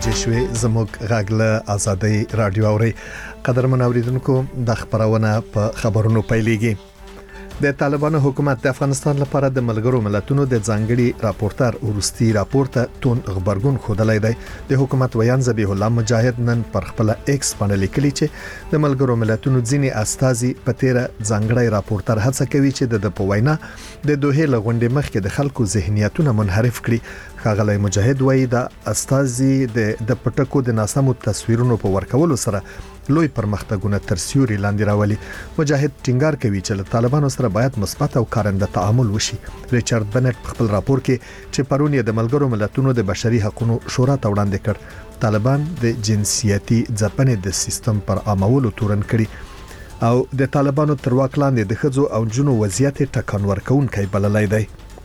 بجې شوې زموږ غږ له آزادۍ رادیو اوري. قدرمن اوریدونکو د خبرونه په خبرونو پیلېږي. د طالبانو حکومت د افغانستان لپاره د ملګرو ملتونو د ځانګړي راپورټر ورستي راپورټ تون خبرګون خودلای دی. د حکومت ویان ذبیح الله مجاهد نن پر خپل ایکس باندې لیکلي چې د ملګرو ملتونو ځینی استازي په تیر ځانګړي راپورټر هڅه کوي چې د پوینا د دوه لغونډې مخکې د خلکو ذهنیتونه منحرف کړي. ښاغلی مجاهد وایي د استازي د پټکو د ناسمو تصویرونو په ورکولو سره لوی پرمختګونه تر سیوري لاندې راولي. مجاهد ټینګار کوي چې له طالبانو سره باید مثبت او کارنده تعامل وشي. ریچارډ بنټ په خپل راپور کې چې پرون یې د ملګرو ملتونو د بشري حقوقو شورا ته وړاندې کړ، طالبان د جنسیتي ځپنې د سیستم پر عامولو تورن کړي او د طالبانو تر واک لاندې د ښځو او جنو وضعیت ټکان ورکونکي بللای دی.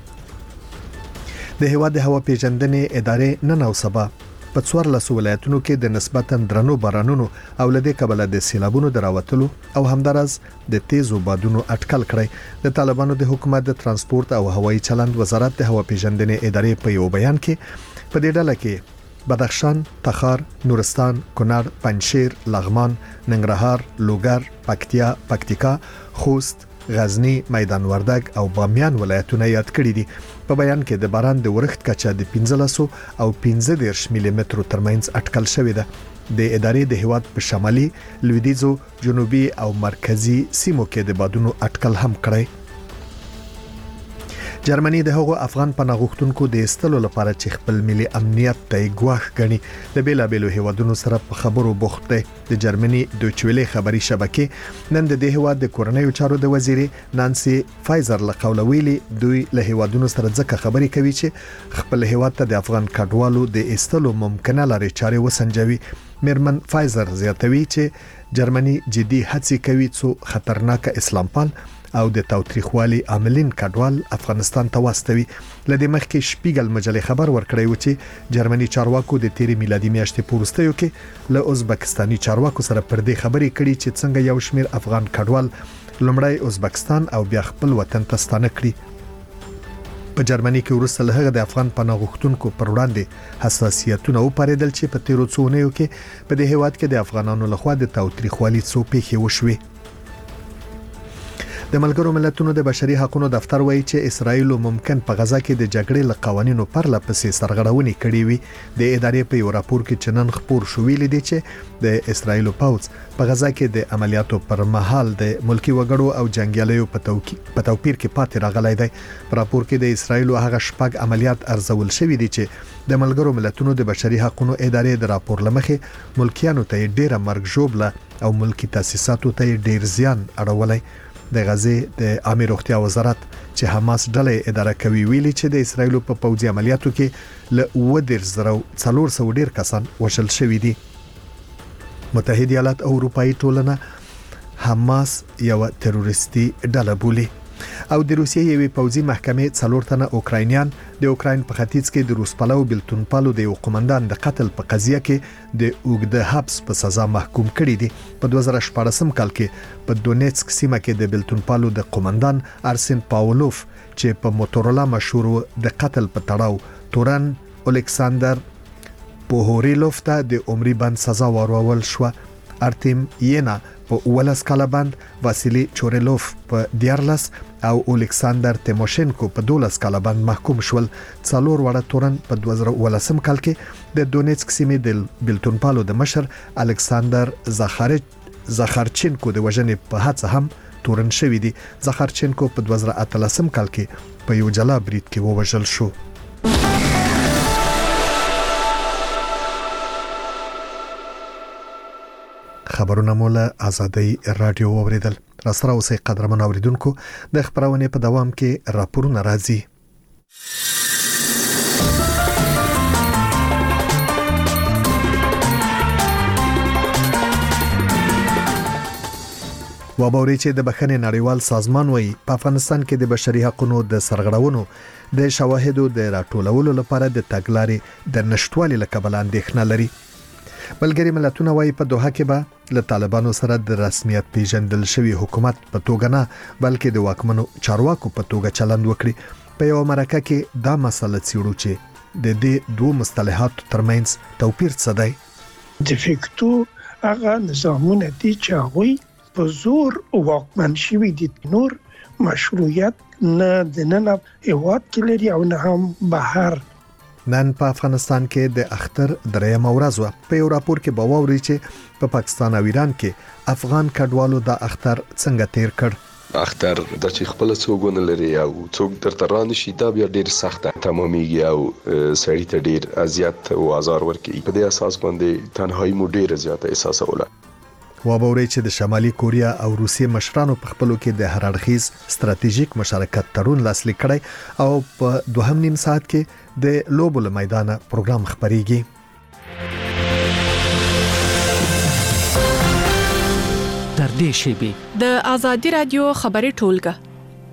د هیواد د هوا پیژندنې ادارې نن او سبا په 14 ولایتونو کې د نسبتاً درنو بارانونو او لدې کبله د سیلابونو دراوتلو او همدارس د تیزو بادونو اټکل کړی. د طالبانو د حکومت د ترانسپورت او هوایي چلند وزارت د هوا پیژندنې ادارې په یو بیان کې په دې ډله کې بدخشان، تخار، نورستان، کونړ، پنجشیر، لغمان، ننګرهار، لوګر، پکتیکا، خوست، غزنی، میدان وردګ او بامیان ولایتونه یاد کړي دي. په بیان کې د باران د ورښت کچه د 15 او 15 ملي متر ترمنځ اټکل شوې ده. د ادارې د هیواد په شمالي، لویدیځو، جنوبي او مرکزی سیمو کې د بادونو اټکل هم کړی. جرمني د هغو افغان پناهغښتونکو د استلو لپاره چې خپل ملي امنیت ته ګواښ غني د بیلابېلو هیوادونو سره په خبرو بوخت دی. د جرمني دویچویلې خبري شبکې نن د هیواد د کورنیو چارو د وزیرې نانسي فایزر له قوله ویلي دوی له هیوادونو سره ځکه خبري کوي چې خپل هیواد ته د افغان کډوالو د استلو ممکنه لارې چارې وسنجوي. میرمن فایزر زیاتوي چې جرمني جدي هڅې کوي څو خطرناک اسلامپال او د تاوتریخوالي عاملین کډوال افغانستان ته واستوي. لدې مخکې شپیګل مجلې خبر ورکړی و چې جرمني چارواکو د تیری میلادي میاشتې پورستیو کې له ازبکستاني چارواکو سره پر دې خبرې کړي چې څنګه یو شمیر افغان کډوال لومړی ازبکستان او بیا خپل وطن ته ستانه کړي. په جرمني کې وروسته له هغه د افغان پناهغښتونکو پر وړاندې حساسیتونه وپارېدل چې په تیرو څو اونیو کې په دې هیواد کې د افغانانو لخوا د تاوتریخوالي څو پیښې وشوې. د ملګرو ملتونو د بشري حقوقو دفتر وایي چې اسرائیل ممکن په غزا کې د جګړې له قوانینو پرله پسې سرغړونې کړې وي. د ادارې په یو راپور کې چې نن خپور شو ویلي دی چې د اسرائیل پوځ په غزا کې د عملیاتو پر مهال د ملکی وګړو او جنگیالیو په توپیر کې پاتې راغلی دی. په راپور کې د اسرائیل هغه شپږ عملیات ارزول شوې دي چې د ملګرو ملتونو د بشري حقوقو ادارې د راپور لمخې ملکیانو ته ډیره مرګ ژوبله او ملکی تاسیساتو ته ډیر زیان اړولای. د غزې د عامه روغتیا وزارت چې حماس ډلې اداره کوي ویلي چې د اسرائیل په پوځي عملیاتو کې له 400 ډیر کسان وژل شوي دي. متحده ایالات او اروپאי ټولنه حماس یو تروریستي ډله بولي او د روسیې یوې پوځي محکمې 4 تنه اوکراینیان د اوکراین په ختیځ کې د روسپالو بلتونپالو د یو قومندان د قتل په قضیه کې د اوږده حبس په سزا محکوم کړي دي. په 2014 کال کې په دونیتسک سیمه کې د بلتونپالو د قومندان ارسن پاولوف چې په موتورولا مشهور د قتل په تړاو تورن الکساندر پوهوریلوف ته د عمري بند سزا ورکول شو. ارتیم ینا په 18 کال باندې، واسیلی چورلوف په 14 او الکساندر تیموشنکو په 12 کال باندې محکوم شول. څلور وړه تورن په 2018 کال کې د دونیتسک سیمې د بلتونپالو د مشر الکساندر زاخارچینکو د وژنې په هڅه هم تورن شوی دی. زاخارچینکو په 2018 کال کې په یو جلا برید کې ووژل شو. خبرونه مولا آزادۍ رادیو اوریدل. را سره اوسې قدرمن اوریدونکو د خبرونه په دوام کې راپورونه راځي. وبوري چې د بخښنې نړیوال سازمان وایي په افغانستان کې د بشري حقوقو د سرغړونو د شواهدو د راټولولو لپاره د تګلارې د نشټوالي لکبل اندېښنه لري. ملګری ملتونه وایي په دوحه کې به له طالبانو سره د رسمیت پیژندل شوی حکومت په توګه نه بلکې د واکمنو چارواکو په توګه چلند وکړي. په یو مرکه کې دا مسله څیړو چې د دې دوه مصطلحاتو ترمنځ توپیر څه دی؟ د فیکتو هغه نظامونه دي چې هغوی په زور واکمن شوي دي، نور مشروعیت نه د نن هیواد کې لري او نه هم بهر. نن په افغانستان کې د اختر درېمه ورځ وه. په یو راپور کې به واورئ چې په پاکستان او ایران کې افغان کډوالو د اختر څنګه تیر کړ. اختر د چې خپل څوګونه لري او څوک درته رانه شي دا بیا ډیر سخته تمامېږي او سړی ته ډیر اذیت او آزار ورکوي. په دې اساس باندې تنهایی مو ډیر زیاته احساسوله. وابوري چې د شمالي کوریا او روسیې مشرانو په خپلو کې د هر اړخیز ستراتیژیک مشارکت تړون لاسلیک کړی او په 2.5 ساعت کې د لوبو له میدانه پروګرام خبريږي. تر دې شی د آزادي رادیو خبري ټولګه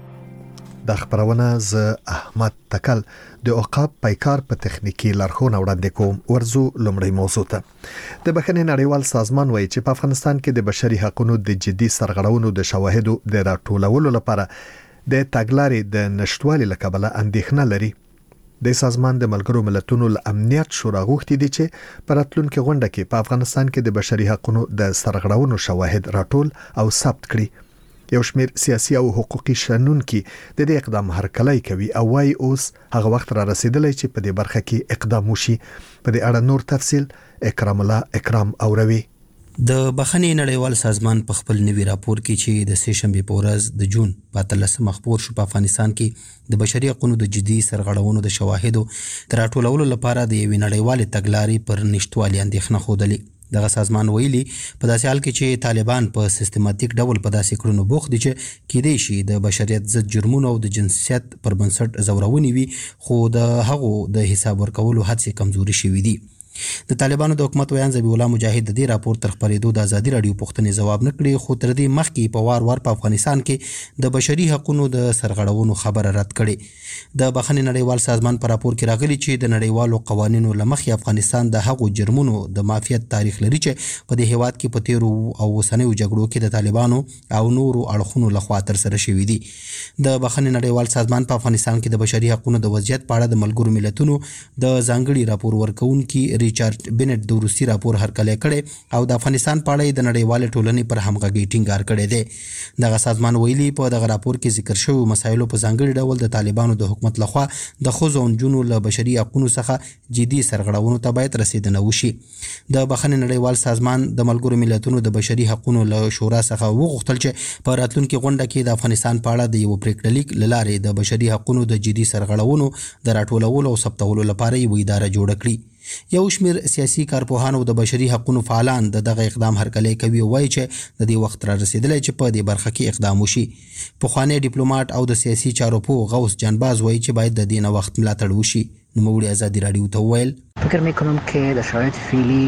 د خبرونه ز احمد تکل د اوقاف پایکار په تخنیکی لارښوونه وړاندې کوم. ورزو لمړی موضوع ته د بخښنې نړیوال سازمان وایي چې په افغانستان کې د بشري حقوقو د جدي سرغړونو د شواهدو د راټولولو لپاره د تګلارې د نشټوالي لکبله اندېښنه لري. د سازمان د ملګرو ملتونو ل امنیت شورا غوښتي دي چې په راتلونکي غونډه کې په افغانستان کې د بشري حقوقو د سرغړونو شواهد راټول او ثبت کړي. یو شمېر سیاسي او حقوقي شنونکي د دې اقدام هرکلی کوي او وايي اوس هغه وخت را رسیدلی چې په دې برخه کې اقدام وشي. په دې اړه نور تفصیل اکرام الله اکرام اوروي. د بخښنې نړیوال سازمان په خپل نوي راپور کې چې د سه شنبه په ورځ د جون په 13 مخبور شو په افغانستان کې د بشري حقوقو د جدي سرغړونو د شواهدو تر راټولولو لپاره د یوې نړیوالې تګلارې پر نشټوالي اندېښنه خوده. دغه سازمان ویلي په داسې حال کې چې طالبان په سیستماتیک ډول په داسې کړنو بوخت دي چې کېدای شي د بشریت ضد جرمونو او د جنسیت پر بنسټ زورونې وي، خو د هغو د حساب ورکولو هڅې کمزوري شوې دي. د طالبانو د حکومت ویان ذبیح الله مجاهد د دې راپور تر خبرېدو د ازادي رادیو پوښتنې ځواب نه کړي، خو تر دې مخکې په وار په افغانستان کې د بشري حقوقو د سرغړونو خبره رد کړي. د بخښنې نړیوال سازمان په راپور کې راغلي چې د نړیوالو قوانینو لمخې افغانستان د هغو جرمونو د مافیت تاریخ لري چې په دې هیواد کې په تیرو او اوسنیو جګړو کې د طالبانو او نورو اړخونو لخوا ترسره شوي دي. د بخښنې نړیوال سازمان په افغانستان کې د بشري حقوقو د وضعیت په اړه د ملګرو ملتونو د ځانګړي راپور ورکونکي ریچارډ بنټ د روسي راپور هرکلی کړي او د افغانستان په اړه د نړیوال ټولنې پر همغږي ټینګار کړی دی. دغه سازمان ویلي په دغه راپور کې ذکر شوی مسایلو په ځانګړي ډول د طالبانو د حکومت لخوا د ښځو او نجونو له بشري حقوقو څخه جدي سرغړونو ته باید رسیدنه وشي. د بخښنې نړیوال سازمان د ملګرو ملتونو د بشري حقوقو له شورا څخه وغوښتل چې په راتلونکي غونډه کې د افغانستان په اړه د یو پریکړه لیک له لارې د بشري حقوقو د جدي سرغړونو د راټولولو او ثبتولو لپاره یو اداره جوړه کړي. یو شمېر سیاسي کارپوهان او د بشري حقوقو فعالان دغه اقدام هرکلی کوي او وایي چې د دې وخت را رسیدلی چې په دې برخه کې اقدام وشي. پخوانی ډیپلوماټ او د سیاسي چارو پوه غوث جانباز وایي چې باید د دې نه وخت ملاتړ وشي. نوموړي ازادي رادیو ته وویل فکر میکنم که در شرایط فعلی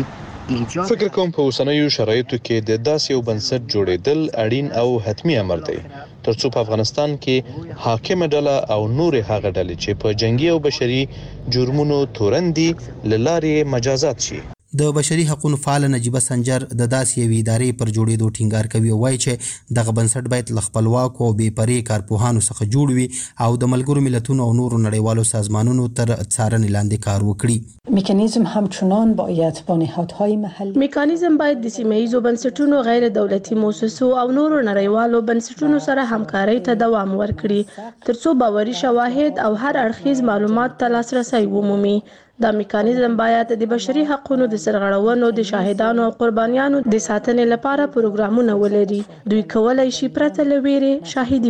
فکر کوم په اوسنیو شرایطو کې د داسې یو بنسټ جوړېدل اړین او حتمی امر دی ترڅو په افغانستان کې حاکم ډله او نور هغه ډلې چې په جنگي او بشري جرمونو تورندي لارې مجازات شي. د بشري حقوقو فعال نجیبه سنجر د داسې یوې ادارې پر جوړېدو ټینګار کوي او وایي چې دغه بنسټ باید له خپلواکو او بې پرې کارپوهانو څخه جوړ وي او د ملګرو ملتونو او نورو نړیوالو سازمانونو تر څارنې لاندې کار وکړي. میکانیزم همچنان باید با نهادهای محلي میکانیزم باید د سیمه‌ایزو بنسټونو، غیر دولتي مؤسسو او نورو نړیوالو بنسټونو سره همکارۍ ته دوام ورکړي ترڅو باوري شواهد او هر اړخیز معلومات ته لاسرسی ومومي. دا میکانیزم باید د بشري حقوقو د سرغړونو د شاهدانو او قربانیانو د ساتنې لپاره پروګرامونه ولري. دوی کولای شي پرته له ویرې شاهدي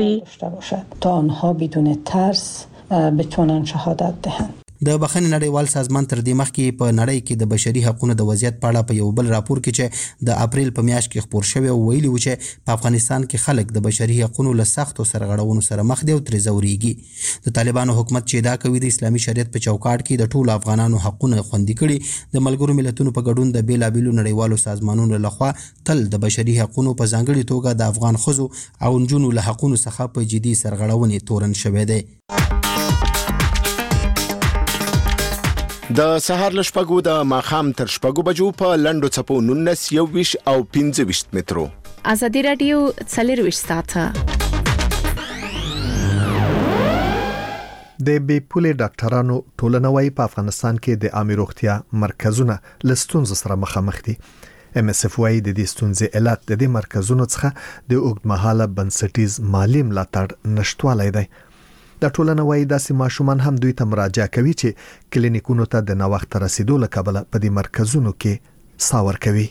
ورکړي تا آنها بدون ترس بتونن شهادت دهند. د بخښنې نړیوال سازمان تر دې مخکې په نړۍ کې د بشري حقوقو د وضعیت په اړه په یو بل راپور کې چې د اپریل په میاشت کې خپور شوی او ویلي و چې په افغانستان کې خلک د بشري حقوقو له سختو سرغړونو سره مخ دي او ترې ځورېږي. د طالبانو حکومت چې دا کوي د اسلامي شریعت په چوکاټ کې د ټولو افغانانو حقونه خوندي کړي. د ملګرو ملتونو په ګډون د بیلابیلو نړیوالو سازمانونو لخوا تل د بشري حقوقو په ځانګړي توګه د افغان ښځو او نجونو له حقونو څخه په جدي سرغړونې تورن شوی دی. د سهار له شپږو د ماښام تر شپږو بجو په لنډو څپو 19 21 او 25 مترو. آزادي رادیو 24 ساعته د بې پولې ډاکټرانو ټولنه وايي په افغانستان کې د عامه روغتیا مرکزونه لستونز سره مخامخ دي. MSF وايي د دې ستونزې علت د دې مرکزونو څخه د اوږدمهاله بنسټیز مالی ملاتړ نشټوالی دی. د ټولنه وايي داسې ماشومان هم دوی ته مراجعه کوي چې کلینیکونو ته د نوښت رسیدو لکبله په دې مرکزونو کې ساور کوي.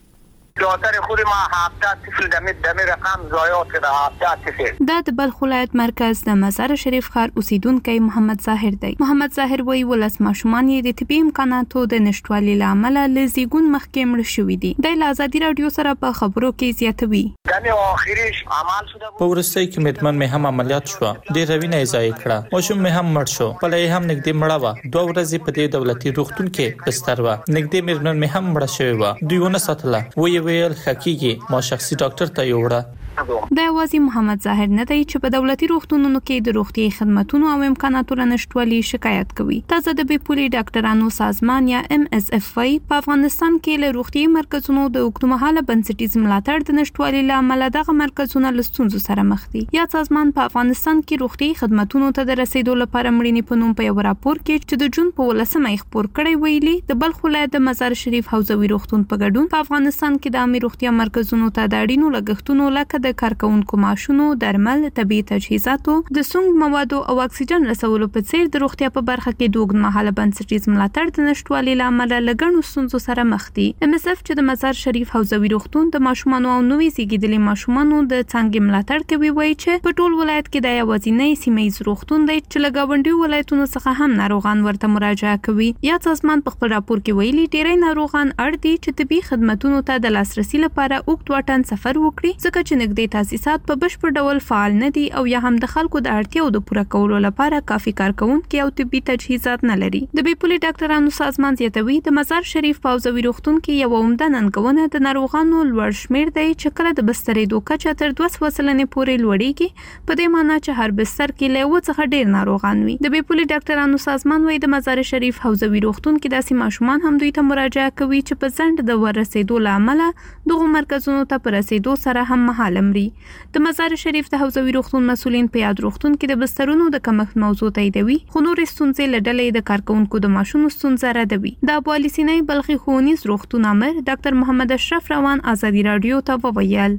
دکتر خود ما 70 صفر دمی رقم ضایعات کده 70 صفر. دا د بلخ ولایت مرکز د مزار شریف ښار اوسیدونکو محمد ظاهر دی. محمد ظاهر وایي ولس ماشومان یې د طبي امکاناتو د نشټوالي لامل له زیګون مخکې مړ شوي دي. د آزادي رادیو سره په خبرو کې زیاتوي. دمه اخریش عمل شده په ورستۍ کې مدمن مې هم عملیات شو. ډېر روینه یې ضایع کړه. ماشوم مې هم مړ شو. په لای هم نږدې مړه و. 2 ورځې په دې دولتي روغتون کې بستر و. نږدې مدمن مې هم مړ شوی و. دوی ونه ساتله. ویل حقیقي ما شخصي ډاکټر ته یوړه. د اوازي محمد ظاهر نه دی چې په دولتي روغتونونو کې د روغتي خدماتو او امکاناتو لنشټوالي شکایت کوي. تازه د بې پولې ډاکټرانو سازمان یا MSF په افغانستان کې له روغتي مرکزونو د اوږدمهاله بنسټیز ملاتړ د نشټوالي لامل دغه مرکزونه له ستونزو سره مخ دي. یا سازمان په افغانستان کې روغتي خدماتو ته د رسیدو لپاره مړینې په نوم په یو راپور کې چې د جون په 18 خبر کړی ویلي د بلخ ولایت د مزار شریف حوزوي روغتون په ګډون په افغانستان کې د عامه روغتیا مرکزونو ته د اړینو لګښتونو لکه د کارکونکو ماشونو، درمل، طبي تجهیزاتو، د سونګ موادو او اکسیجن رسولو په څیر د روغتیا په برخه کې د اوږدمهاله بنسټیز ملاتړ د نشټوالي لامل له ګڼو ستونزو سره مخ دي. MSF چې د مزار شریف حوزوي روغتون د ماشومانو او نوې زیږیدلي ماشومانو د څنګه ملاتړ کوي وایي چې په ټول ولایت کې د یوازینی سیمه‌یز روغتون دی چې له ګاونډي ولایتونو څخه هم ناروغان ورته مراجعه کوي. یا سازمان په خپل راپور کې ویلي ډېری ناروغان اړ دي چې طبي خدماتو ته د لاسرسي لپاره اوږد واټن سفر وکړي ځکه چې نږدې تاسیسات په بشپړ ډول فعال نه دي او یا هم د خلکو د اړتیاو د پوره کولو لپاره کافي کارکونکي او طبي تجهیزات نه لري. د بې پولې ډاکټرانو سازمان زیاتوي د مزار شریف په حوزوي روغتون کې یو عمده ننګونه د ناروغانو لوړ شمیر دی چې کله د بسترې کچه تر 2 سلنې پورې لوړیږي. په دې معنی چې هر بستر کې له 1 څخه ډیر ناروغان وي. د بې پولې ډاکټرانو سازمان وايي د مزار شریف حوزوي روغتون کې داسې ماشومان هم دوی ته مراجعه کوي چې په ځنډ د ورسېدو لامل دغه مرکزونو ته پر رسیدو سره هم مهال مري. د مزار شریف د حوزوي روغتون مسولین په یاد روغتون کې د بسترونو د کمښت موضوع تاییدوي، خو نورې ستونزې له ډلې د کارکونکو د ماشونو ستونزه ردوي. د ابو علي سینې بلخي ښوونیز روغتون امر ډاکټر محمد اشرف روان آزادي رادیو ته وویل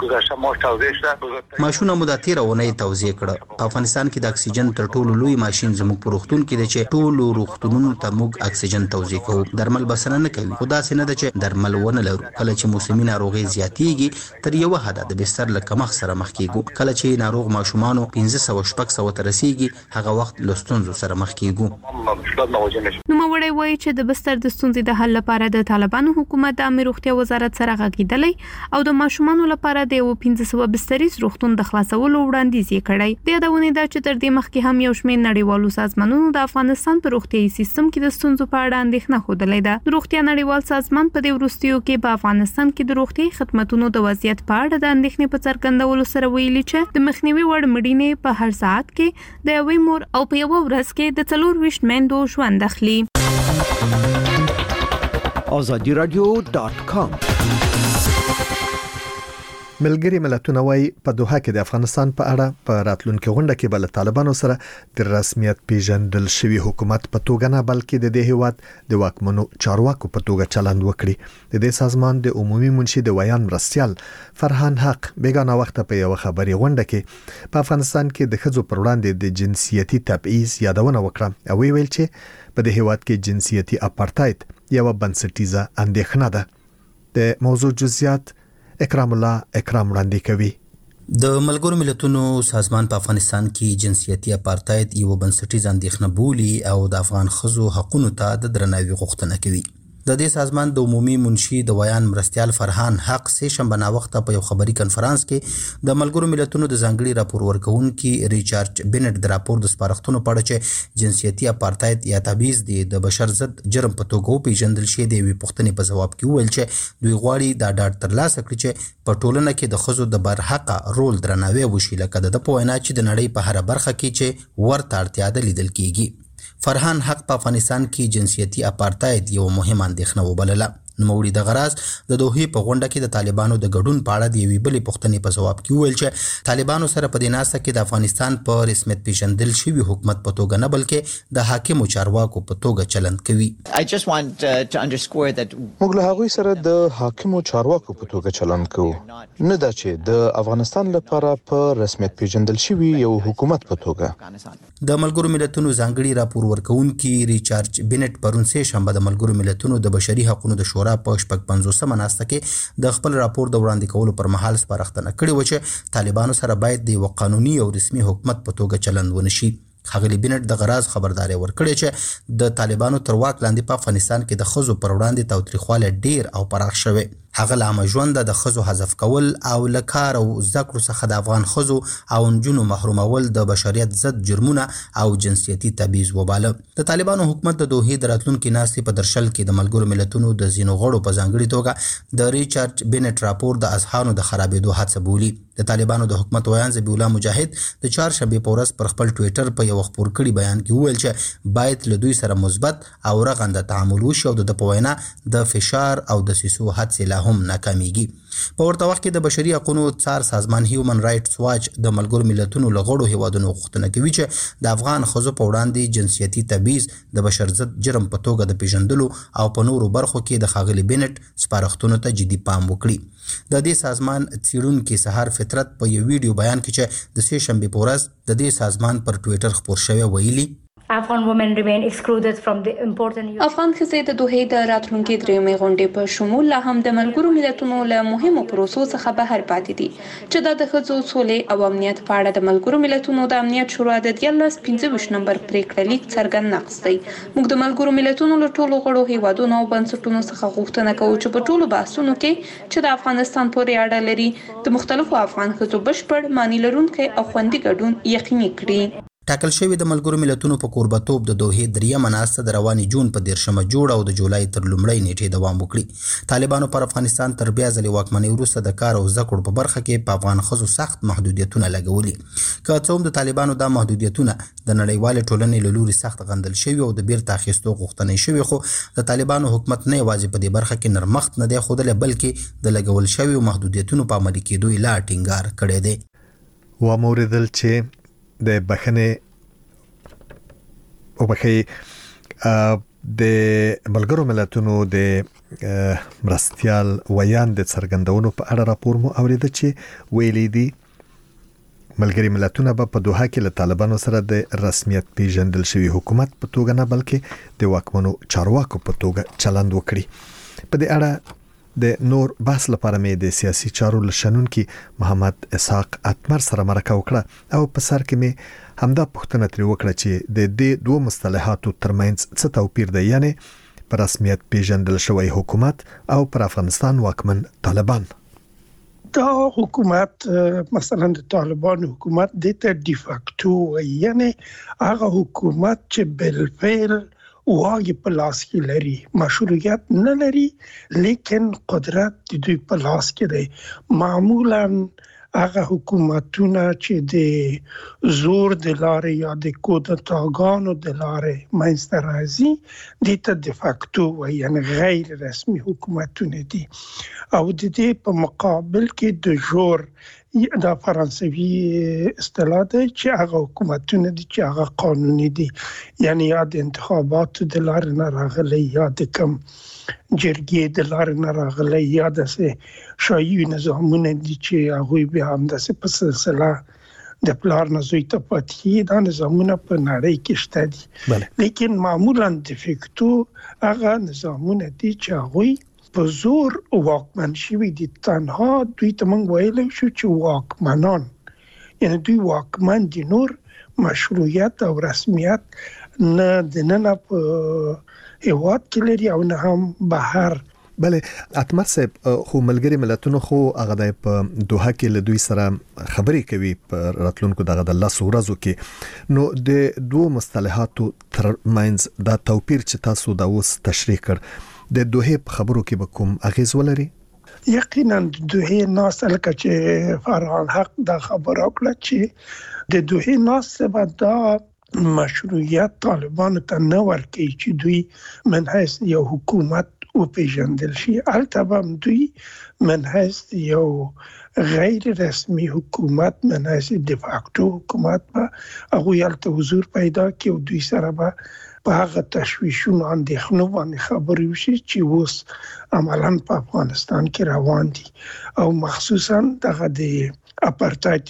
ماشونه مو د 13 اونۍ توزیع کړه. په افغانستان کې د اکسیجن تر ټولو لوی ماشين زموږ په روغتون کې دی چې ټولو روغتونونو ته موږ اکسیجن توزیع کوو. درمل بسنه نه کوي. خو داسې نه ده چې درمل ونه لرو. کله چې موسمي ناروغي زیاتیږي تر یو حده د بستر له کمښت سره مخ کیږو. کله چې ناروغ ماشومانو 1500 ته رسیږي هغه وخت له ستونزو سره مخ کیږو. نو موري وایي چې د بستر د ستونزې د حل لپاره د طالبانو حکومت د عامه روغتیا وزارت سره غږیدلی او د ماشومانو لپاره د 1500 بستریز روغتون د خلاصولو وړاندیز یې کړی. د یادونه ده چې تر دې مخکې هم یو شمېر نړیوالو سازمانونو د افغانستان په روغتیايي سیستم کې د ستونزو په اړه اندېښنه ښودلې ده. د روغتیا نړیوال سازمان په دې وروستیو کې په افغانستان کې د روغتیايي خدماتو د وضعیت په اړه د اندېښنې په څرګندولو سره ویلي چې د مخنیوي وړ مړینې په هر ساعت کې د یوې مور او په یوه ورځ کې د 24 میندو ژوند اخلي. azadiradio.com ملګری ملتونه وايي په دوحه کې د افغانستان په اړه په راتلونکي غونډه کې بل طالبانو سره د رسمیت پیژندل شوی حکومت په توګه نه بلکې د دې هیواد د واکمنو چارواکو په توګه چلند وکړي. د دې سازمان د عمومي منشي د ویان مرستيال فرحان حق بیگانه وخت په یو خبري غونډه کې په افغانستان کې د ښځو پر وړاندې د جنسيتي تبعیض یادونه وکړه او ویل چې په دې هیواد کې جنسيتي اپارټاید یو بنسټیزه اندېښنه ده. د موضوع جزئیات اکرام الله اکرام وړاندې کوي. د ملګرو ملتونو سازمان په افغانستان کې جنسيتي اپارټاید یو بنسټیز اندېښنه بولي او د افغان ښځو حقوقو ته د درناوي غوښتنه کوي. د دې سازمان د عمومي منشي د ویان مرستيال فرحان حق سه شنبه نا وخت په یو خبري کنفرانس کې د ملګرو ملتونو د ځانګړي راپور ورکونکي ریچارډ بنټ د راپور د سپارښتنو په اړه چې جنسيتي اپارټاید یا تبعیض د بشر ضد جرم په توګه پیژندل شوی دی وی پوښتنې په جواب کې ویل چې دوی غواړي دا ډاډ ترلاسه کړي چې په ټولنه کې د ښځو د برحق رول درناوی وشي لکه د پوهنه چې د نړۍ په هر برخه کې چې ورته اړتیا ده لیدل کیږي. فرحان حق په افغانستان کې جنسيتي اپارټاید یو مهم اندېښنه وبلله. نوموړي د غراز د دوحې په غونډه کې د طالبانو د ګډون په اړه د یوې بلې پوښتنې په ځواب کې وویل چې طالبانو سره په دې ناسته کې د افغانستان په رسمیت پیژندل شوی حکومت په توګه نه بلکې د حاکمو چارواکو په توګه چلند کوي. موږ له هغوی سره د حاکمو چارواکو په توګه چلند کوو، نه دا چې د افغانستان لپاره په رسمیت پیژندل شوی یو حکومت په توګه. د ملګرو ملتونو ځانګړي راپور ورکوونکي ریچارډ بینټ پرون سه شنبه د ملګرو ملتونو د بشري حقوقو د شورا په 55 ناسته کې د خپل راپور د وړاندې کولو پر مهال سپارښتنه کړې و چې طالبانو سره باید د یو قانوني او رسمي حکومت په توګه چلند ونشي. ښاغلي بینټ د غراز خبرداري ورکړې چې د طالبانو تر واک لاندې په افغانستان کې د ښځو پر وړاندې تاوتریخوالی ډیر او پراخ شوی. هغه له عامه ژونده د ښځو حذف کول او له کار او زده کړو څخه د افغان ښځو او نجونو محرومول د بشریت ضد جرمونه او جنسیتي تبعیض وباله. د طالبانو حکومت د دوحې د راتلونکي ناستې په درشل کې د ملګرو ملتونو د ځینو غړو په ځانګړي توګه د ریچارډ بینټ راپور د اذهانو د خرابېدو هڅه بولي. د طالبانو د حکومت ویان ذبیح الله مجاهد د چهارشنبې په ورځ پر خپل ټویټر په یو خپور کړي بیان کې وویل چې باید له دوی سره مثبت او رغنده تعامل وشي او د په وینا د فشار او دسیسو هڅې لا هم ناکامیږي. په ورته وخت کې د بشري حقوقو څار سازمان هیومن رائټس واچ د ملګرو ملتونو له غړو هیوادونو غوښتنه کوي چې د افغان ښځو په وړاندې جنسیتي تبعیض د بشر ضد جرم په توګه د پیژندلو او په نورو برخو کې د ښاغلي بینټ سپارښتنو ته جدي پام وکړي. د دې سازمان څیړونکي سهار فطرت په یو ویډیو بیان کې چې د سه شنبې په ورځ د دې سازمان پر ټویټر خپور شوی ویلي افغان ښځې د دوحې د راتلونکي درېیمې غونډې په شمول لا هم د ملګرو ملتونو له مهمو پروسو څخه بهر پاتې دي چې دا د ښځو سولې او امنیت په اړه د ملګرو ملتونو د امنیت شورا د 1325 نمبر پریکړه لیک څرګند نقض دی. موږ د ملګرو ملتونو له ټولو غړو هیوادونو او بنسټونو څخه غوښتنه کوو چې په ټولو بحثونو کې چې د افغانستان پورې اړه لري د مختلفو افغان ښځو بشپړ معنی لرونکی او خوندي ګډون یقیني کړي. ټاکل شوی د ملګرو ملتونو په کوربتوب د دوحې دریمه ناسته د رواني جون په 13 جوړ او د جولای تر لومړۍ نیټې دوام وکړي. طالبانو پر افغانستان تر بیا ځلې واکمنۍ وروسته د کار او زده کړو په برخه کې په افغان ښځو سخت محدودیتونه لګولي. که څه هم د طالبانو دا محدودیتونه د نړیوالې ټولنې له لوري سخت غندل شوي او د بیرته اخیستو غوښتنې شوي، خو د طالبانو حکومت نه یوازې په دې برخه کې نرمښت نه دی ښودلی بلکې د لګول شویو محدودیتونو په عملي کېدو یې لا ټینګار کړی دی. وموردل چې د بخښنې او بخې د ملګرو ملتونو د مرستيال ویان د څرګندونو په اړه راپور مو اوریده چې ویلي دي ملګری ملتونه په دوحه کې له طالبانو سره د رسمیت پیژندل شوی حکومت په توګه نه بلکې د واکمنو چارواکو په توګه چلند وکړي. په دې اړه د نور بحث لپاره مې د سیاسي چارو لشنونکي محمد اسحاق اتمر سره مرکه وکړه او په سر کې مې همدا پوښتنه ترې وکړه چې د دې دوه مصطلحاتو ترمنځ څه توپیر دی، یعنی پر رسمیت پیژندل شوی حکومت او پر افغانستان واکمن طالبان. دا حکومت مثلا د طالبان حکومت د ډی فاکتو یعنی هغه حکومت چې بالفعل واګي په لاس کې لري، مشروعیت نه لري لیکن قدرت د دوی په لاس کې دی. معمولا هغه حکومتونه چې د زور د لارې یا د کودتاګانو د لارې منځته راځي د ته د فاکتو یعنی غیر رسمي حکومتونه دي او د دې په مقابل کې د جور دا فرانسوي اصطلاح ده چې هغه حکومتونه دي چې هغه قانوني دي، یعنی یا د انتخاباتو د لارې نه راغلي یا د کم جرګې د لارې نه راغلي یا داسې شایي نظامونه دي چې هغوی بیا همداسې په سلسله د پلار نه زوی ته پاتې دا نظامونه په نړۍ کې شته دي. لیکن معمولا د فیکتو هغه نظامونه دي چې هغوی په زور واکمن شوي دي. تنها دوی ته موږ ویلی شو چې واکمنان یعنی دوی واکمن دي، نور مشروعیت او رسمیت نه د ننه په هیواد کې لري او نه هم بهر. بله اتمر صاحب، خو ملګری ملتونو خو هغه د په دوحه کې له دوی سره خبرې کوي په راتلونکو دغه د 10 ورځو کې، نو د دوه مصطلحاتو ترمنځ دا توپیر چې تاسو دا اوس تشریح کړ د دوحې په خبرو کې به کوم اغیز ولري؟ یقینا د دوحې ناسته لکه چې فرحان حق دا خبره وکړه چې د دوحې ناسته به دا مشروعیت طالبانو ته نه ورکوي چې دوی من حیث یو حکومت وپېژندل شي. هلته به هم دوی منحیث یو غیر رسمي حکومت منحیث ډیفاکټو حکومت به هغوی هلته حضور پیدا کړي او دوی سره به په هغه تشویشونو اندېښنو باندې خبرې وشي چې اوس عملاً په افغانستان کې روان دي او مخصوصاً دغه د اپارتاید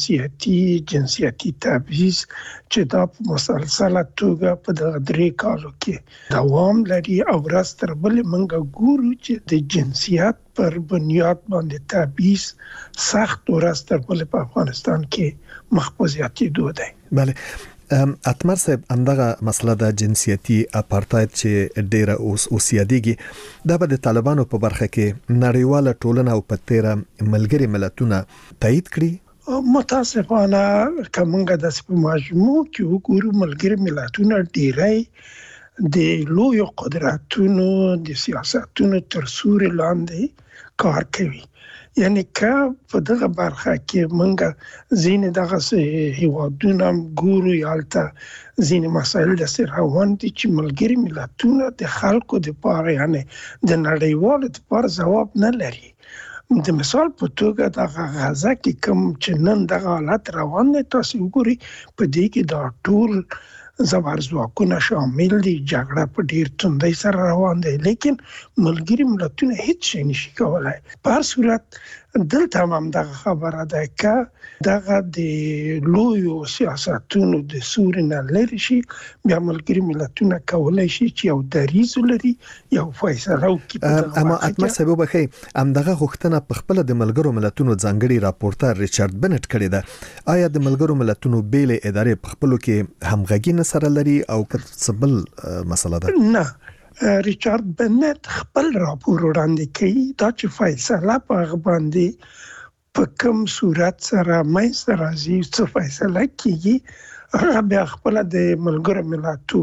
جنسیتي تبعیض چې دا په مسلسله توګه په دغه 3 کالو کې دوام لري او ورځ تر بلې موږ ګورو چې د جنسیت پر بنیاد باندې تبعیض سخت ورځ تر بلې په افغانستان کې مخ په زیاتېدو دی. بله اتمر صاحب همدغه مسله د جنسیتي اپارتاید چې ډیره اوس یادېږي دا به د طالبانو په برخه کې نړیواله ټولنه او په تیره ملګري ملتونه تایید کړي. متاسفانه که موږ د مجموع کې وګورو ملګري ملتونه ډیری د لویو قدرتونو د سیاستونو تر سوري لاندې کار کوي. یعنی که په دغه برخه کې موږ ځینې دغه هیوادونه ګورو یالته ځینې مسایل داسې روان دي چې ملګري ملتونه د خلکو دپاره یعنی د نړیوالو دپاره ځواب نه لري. د مثال په توګه دغه غزه کې کوم چې نن دغه حالت روان دی تاسو وګورئ په دې کې دا ټول زبر ځواکونه شامل دي. جګړه په ډیر توندۍ سره روان دی لیکن ملګري ملتونه هیڅ شي نشي کولای. په هر صورت دلته هم دغه خبره ده که دغه د لویو سیاستونو د سوري نه لرې شي بیا ملګري ملتونه کولای شي چې یو دریځ ولري یو فیصله وکړي. اما اتمر صاحب وبخښئ همدغه غوښتنه په خپله د ملګرو ملتونو ځانګړي راپورټر ریچارډ بنټ کړې ده. آیا د ملګرو ملتونو بیلې ادارې په خپلو کې همغږي نه سره لري او که څه بل مسله ده؟ نه، ریچارډ بنټ خپل راپور وړاندې کوي دا چې فیصله په هغه باندې په کوم صورت سره منځته راځي څه فیصله کیږي هغه بیا خپل د ملګرو ملتو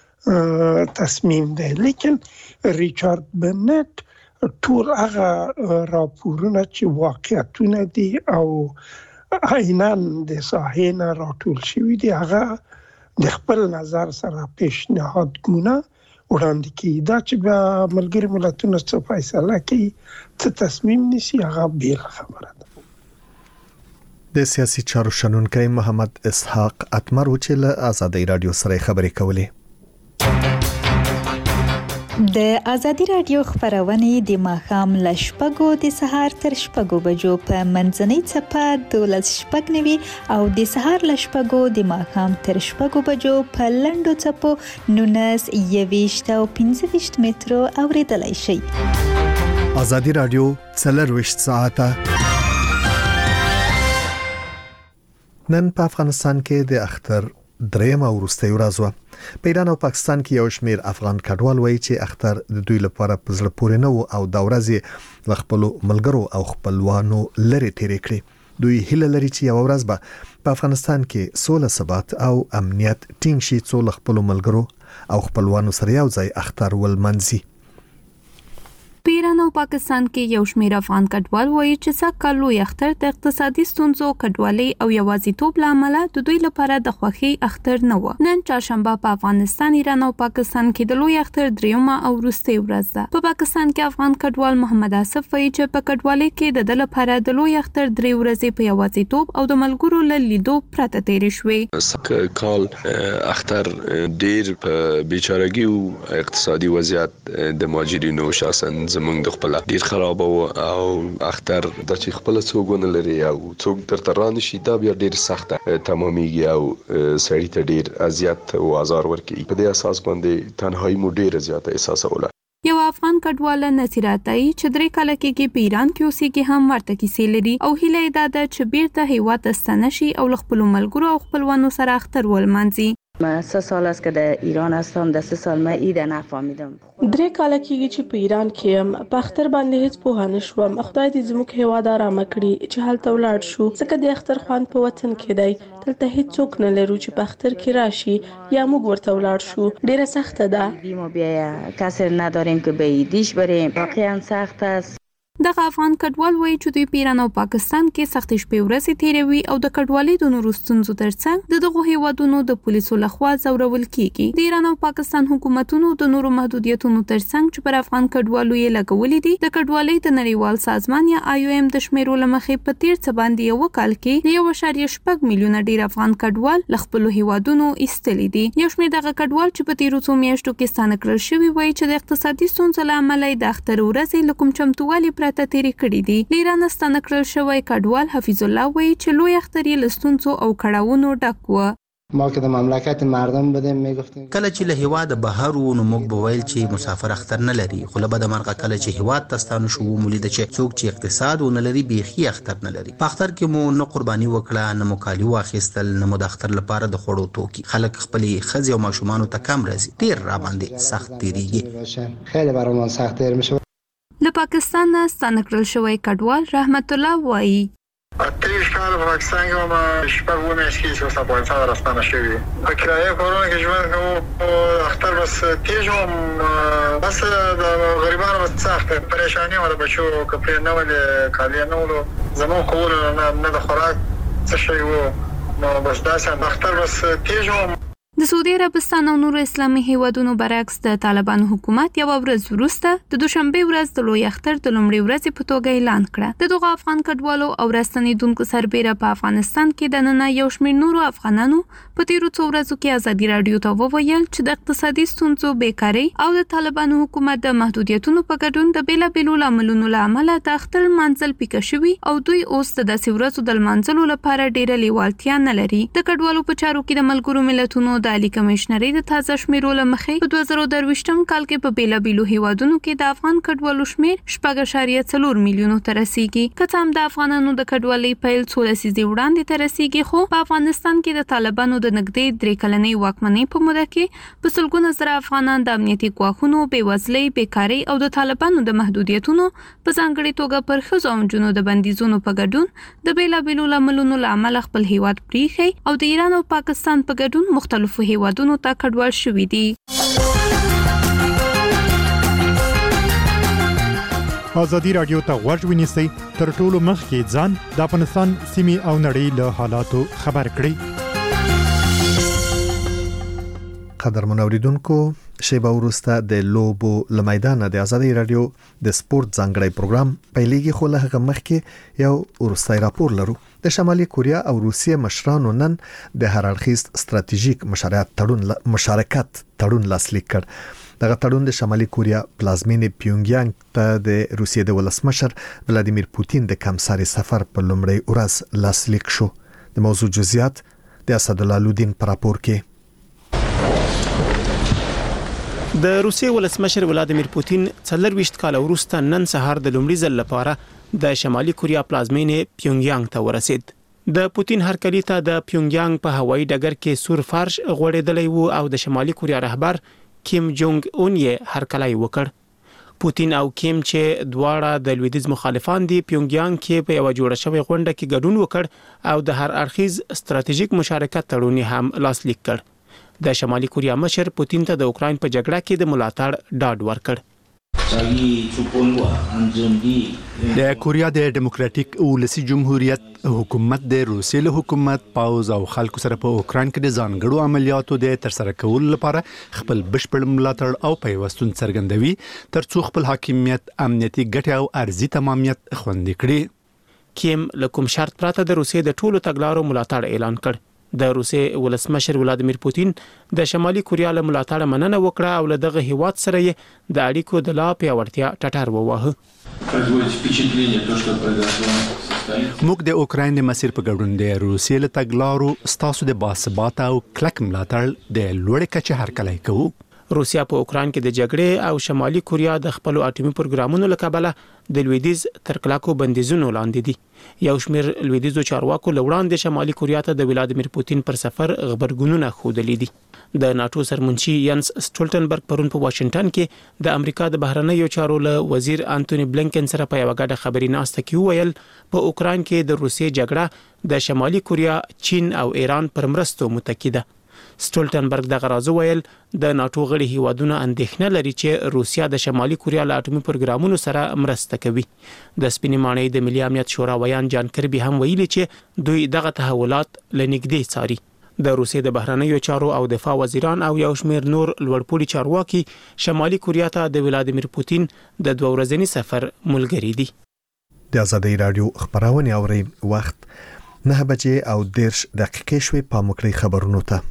تصمیم دی. لیکن ریچارډ بنټ ټول هغه راپورونه چې واقعیتونه دي او عیناً د ساحې نه راټول شوي دي هغه د خپل نظر سره پیشنهادونه وړاندې کوي. دا چې بیا ملګري ملتونه څه فیصله کوي څه تصمیم نیسي هغه بیل خبره ده. د سیاسي چارو شنونکی محمد اسحاق اتمر و چې له آزادۍ رادیو سره خبرې کولې. د آزادۍ رادیو خبرونه د ماښام له 6 د سهار تر 6 بجو په منځنۍ چپه 12:09 او د سهار له 6 د ماښام تر 6 بجو په لنډو چپو 19 او 15 مترو اوریدلای شئ. آزادۍ رادیو 24 ساعته نن په افغانستان کې د اختر دریم او وروستۍ ورځ وه. په ایران او پاکستان کې یو شمیر افغان کډوال وایي چې اختر د دوی لپاره په زړه پورې نه و او دا ورځ له خپلو ملګرو او خپلوانو لرې تیرې کړې. دوی هیله لري چې یو ورځ به په افغانستان کې سوله ثبات او امنیت ټینګ شي څو له خپلو ملګرو او خپلوانو سره یو ځای اختر ولمنځي. په ایران او پاکستان کې یو شمېر افغان کډوال وایي چې سږکال لوی اختر د اقتصادي ستونزو کډوالۍ او یوازیتوب له امله د دوی لپاره د خوښۍ اختر نه و. نن چهارشنبه په افغانستان، ایران او پاکستان کې د لوی اختر دریمه او وروستۍ ورځ ده. په پاکستان کې افغان کډوال محمد آصف وایي چې په کډوالۍ کې د لپاره د لوی اختر 3 ورځې په یوازیتوب او د ملګرو له لیدو پرته تیرې شوې. کال اختر ډیر په بیچارهګي او اقتصادي وضعیت د مهاجرینو شخصا زمونږ د خپل ډیر خراب او اختر د چې خپل څوګونه لري او څوک درته رانه شي دا بیا ډیر سخته تمامېږي او سړی ته ډیر اذیت او آزار ورکوي. په دې اساس باندې تنهایی مو ډیر زیاته احساسوله. یو افغان کډوال نصیراتای چې 3 کال کې په ایران کې اوسېږي هم ورته کیسې لري او هیله یې ده چې بیرته هیواد ته ستنه شي او خپل ملګرو او خپلوانو سره اختر ولمانځي. من 3 سال است که در ایران هستم. در 3 سال من عید نفهمیدم. 3 کال کېږي چې په ایران کې هم په اختر باندې هیڅ پوه نه شوم. خدای دې زموږ هیواد آرام کړي چې هلته ولاړ شو. ځکه د اختر خوان په وطن کې دی. دلته هیڅ څوک نه لرو چې په اختر کې راشي یا موږ ورته ولاړ شو. ډیره سخته ده. ما بیا کسی نداریم که به عیدیش بریم. واقعا سخت است. دغه افغان کډوال وایي چې دوی په ایران او پاکستان کې سختې شپې ورځې تیروي او د کډوالۍ د نورو ستونزو ترڅنګ دغه هیوادونو د پولیسو لخوا ځورول کیږي. د ایران او پاکستان حکومتونو د نورو محدودیتونو ترڅنګ چې پر افغان کډوالو یې لګولې دي د کډوالۍ د نړیوال سازمان یا IOM د شمیرو لمخې په تیر څه باندې یو کال کې 1.6 میلیونه ډیر افغان کډوال له خپل هیوادونو ایستلي دي. یو شمېر دغه کډوال چې په تیرو څو میاشتو کې ستانه کړل شوي وایي چې د اقتصادي ستونزو له امله د اختر ورځې له کوم چمتووالي پرته تیرې کړې دي. له ایرانه ستانه کړل شوی کډوال حفیظ الله وایي چې لوی اختر یې له ستونزو او کړاوونو ډک و. ما که د مملکت مردم بودیم میگفتیم کله چې له هیواد بهر وو نو موږ به ویل چې مسافر اختر نه لري، خو له بده مرغه کله چې هیواد ته ستانه شو مولید چې څوک چې اقتصاد ونه لري بیخي اختر نه لري. په اختر کې مو نه قرباني وکړه، نه مو کالي واخیستل، نه مو د اختر لپاره د خوړو توکي. خلک خپلې ښځې او ماشومانو ته کم راځي، ډیر را باندې سخت تیریږي. خیلی برامون سخت تیر میشه. له پاکستان نه ستانه کړل شوی کډوال رحمت الله وایي اتریش کار په پاکستان کې ما شپږ میاشتې کې چې په افغانستان راستانه شوی په کرایه کورونه کې ژوند کوم اختر بس تیجو بس د غریبانو سخت پریشانی ولا بچو کپړې نه ولې کالي نه ولو زمون کول نه د خوراک څه شی وو نو بس داسې اختر بس تیجو. د سعودي عربستان او نورو اسلامي هیوادونو برعکس د طالبانو حکومت یو ورځ وروسته د دوشنبه ورځ د لوی اختر د لومړۍ ورځې په توګه اعلان کړه. د دغه افغان کډوالو او راستنیدونکو سربېره په افغانستان کې د نن یو شمېر نورو افغانانو په تیرو څو ورځو کې ازادي راډیو ته وویل چې د اقتصادي ستونزو، بیکارۍ او د طالبانو حکومت د محدودیتونو په ګډون د بیلابېلو لاملونو له امله د اختر لمانځل پیکه شوي او دوی اوس د داسې ورځو د لمانځلو لپاره ډېره لیوالتیا نه لري. د کډوالو په چارو کې د ملګرو ملتونو د عالی کمشنرۍ د تازه شمیرو له مخې په 2023م کال کې په بیلابېلو هیوادونو کې د افغان کډوالو شمیر 4.4 میلیونو ته رسیږي. که څه هم د افغانانو د کډوالۍ پیل 16 لسیزې وړاندې ته رسیږي، خو په افغانستان کې د طالبانو د نږدې 3 کلنۍ واکمنۍ په موده کې په سلګونه زره افغانان د امنیتي ګواښونو، بېوزلۍ، بیکارۍ او د طالبانو د محدودیتونو په ځانګړې توګه پر ښځو او نجونو د بندیزونو په ګډون د بیلابېلو لاملونو له امله خپل هیواد پریښی او د ایران او پاکستان په ګډون مختلفو هیوادونو ته کډوال شوي دي. ازادي راډیو ته غوږ ونیسئ، تر ټولو مخکې ځان د افغانستان سیمې او نړۍ له حالاتو خبر کړئ. قدرمن اوریدونکو، شیبه وروسته د لوبو لمیدان د ازادي رادیو د سپورت ځانګړی پروګرام پیلېږي، خو له هغه مخکې یو وروستۍ راپور لرو. د شمالي کوریا او روسیې مشرانو نن د هر اړخیز ستراتیژیک مشارکت تړون لاسلیک کړ. دغه تړون د شمالي کوریا پلازمینې پیونګیانګ ته د روسیې د ولسمشر ولادیمیر پوتین د کمساري سفر په لومړۍ ورځ لاسلیک شو. د موضوع جزئیات د اسدالله لودین پر راپور کې. د روسیې ولسمشر ولادیمیر پوتین 24 کال وروسته نن سهار د لومړي ځل لپاره د شمالي کوریا پلازمینې پیونګیانګ ته ورسید. د پوتین هرکلی ته د پیونګیانګ په هوایي ډګر کې سور فرش غوړېدلی وو او د شمالي کوریا رهبر کیم جونګ اون یې هرکلی وکړ. پوتین او کیم چې دواړه د لویدیز مخالفان دي، پیونګیانګ کې په یو جوړه شوی غونډه کې ګډون وکړ او د هر اړخیز ستراتیژیک مشارکت تړون هم لاسلیک کړ. د شمالي کوریا مشر پوتین ته د اوکراین په جګړه کې د ملاتړ ډاډ ورکړ. د کوریا د ډیموکراټیک ولسی جمهوریت حکومت د روسیې له حکومت، پاوز او خلکو سره په اوکراین کې د ځانګړو عملیاتو د ترسره کولو لپاره خپل بشپړ ملاتړ او پیوستون څرګندوي ترڅو خپل حاکمیت، امنیتي ګټې او ارزي تمامیت خوندي کړي. کیم له کوم شرط پرته د روسیې د ټولو تګلارو ملاتړ اعلان کړ. د روسیې ولسمشر ولادیمیر پوتین د شمالي کوریا له ملاتړ مننه وکړه او له دغه هیواد سره یې د اړیکو د لا پیاوړتیا ټټر وواهه. موږ د اوکراین د مسیر په ګډون د روسیې له تګلارو ستاسو د باثباته او کلک ملاتړ د لوړې کچې هرکلی کوو. روسیا په اوکراین کې د جګړې او شمالي کوریا د خپل اټومي پروګرامونو له کبله د لویدیز تر کلاکو بندیزونو لاندې دي. یو شمېر لویدیزو چارواکو له وړاندې شمالي کوریا ته د ولادیمیر پوتین پر سفر خبرګونونه ښودلي دي. د ناتو سرمنشي ینس سټولټنبرګ پرون په واشنگټن کې د امریکا د بهرنیو چارو له وزیر انټونی بلینکن سره په یو غاډه خبري ناسته کې وویل په اوکراین کې د روسیې جګړه د شمالي کوریا، چین او ایران پر مرستو متکی ده. سټولټنبرګ دغه راز ویل د ناتو غړي هیوادونه اندېښنه لري چې روسیا د شمالي کوریا له اټومي پروګرامونو سره مرسته کوي. د سپینې ماڼۍ د ملي امنیت شورا ویان جان کربي هم ویلي چې دوی دغه تحولات لنږدې څاري. د روسیې د بهرنیو چارو او دفاع وزیران او یو شمېر نور لوړپوړي چارواکي شمالي کوریا ته د ولادیمیر پوتین د 2 ورځني سفر ملګری دي. د آزادۍ رادیو خبرونه اوري وخت 9:10 شوي په مکړی خبرونو ته.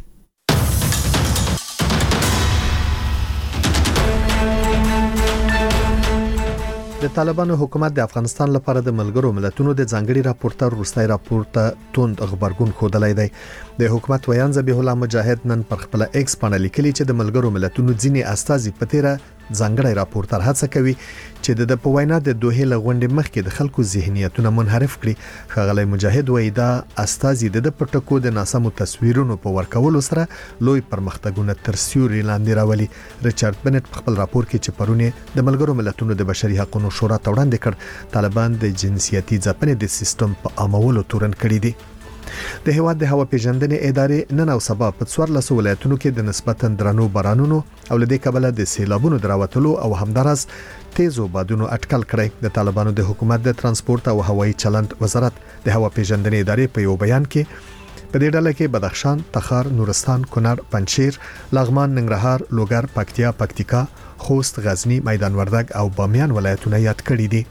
د طالبانو حکومت د افغانستان لپاره د ملګرو ملتونو د ځانګړي راپورټر وروستي راپورټ توند خبرګون خوده دی. د حکومت ویان ذبیح الله مجاهد نن پر خپل ایکس باندې لیکلي چې د ملګرو ملتونو ځینی استازي په تیره ځانګړي راپورټر هڅه کوي چې د پوینا د دوه لغونډې مخکې د خلکو ذهنیتونه منحرف کړي. خغلی مجاهد وایي دا استازي د پټکو د ناسمو تصویرونو په ورکولو سره لوی پرمختګونه تر سیوري لاندې راولي. ریچارډ بنټ په خپل راپور کې چې پرونه د ملګرو ملتونو د بشري حقوقو شورا ته وړاندې کړ، طالبان د جنسیتي ځپنې د سیستم په عامولو تورن کړی دي. د هیواد د هوا پیژندنې ادارې نن او سبا په 14 ولایتونو کې د نسبتا درنو بارانونو او لدې کبله د سیلابونو دراوتلو او همدارس تیزو بادونو اټکل کړی. د طالبانو د حکومت د ترانسپورت او هوایي چلند وزارت د هوا پیژندنې ادارې په یو بیان کې په دې ډله کې بدخشان، تخار، نورستان، کونړ، پنجشیر، لغمان، ننګرهار، لوګر، پکتیا، پکتیکا، خوست، غزنی، میدان وردګ او بامیان ولایتونه یاد کړي دي.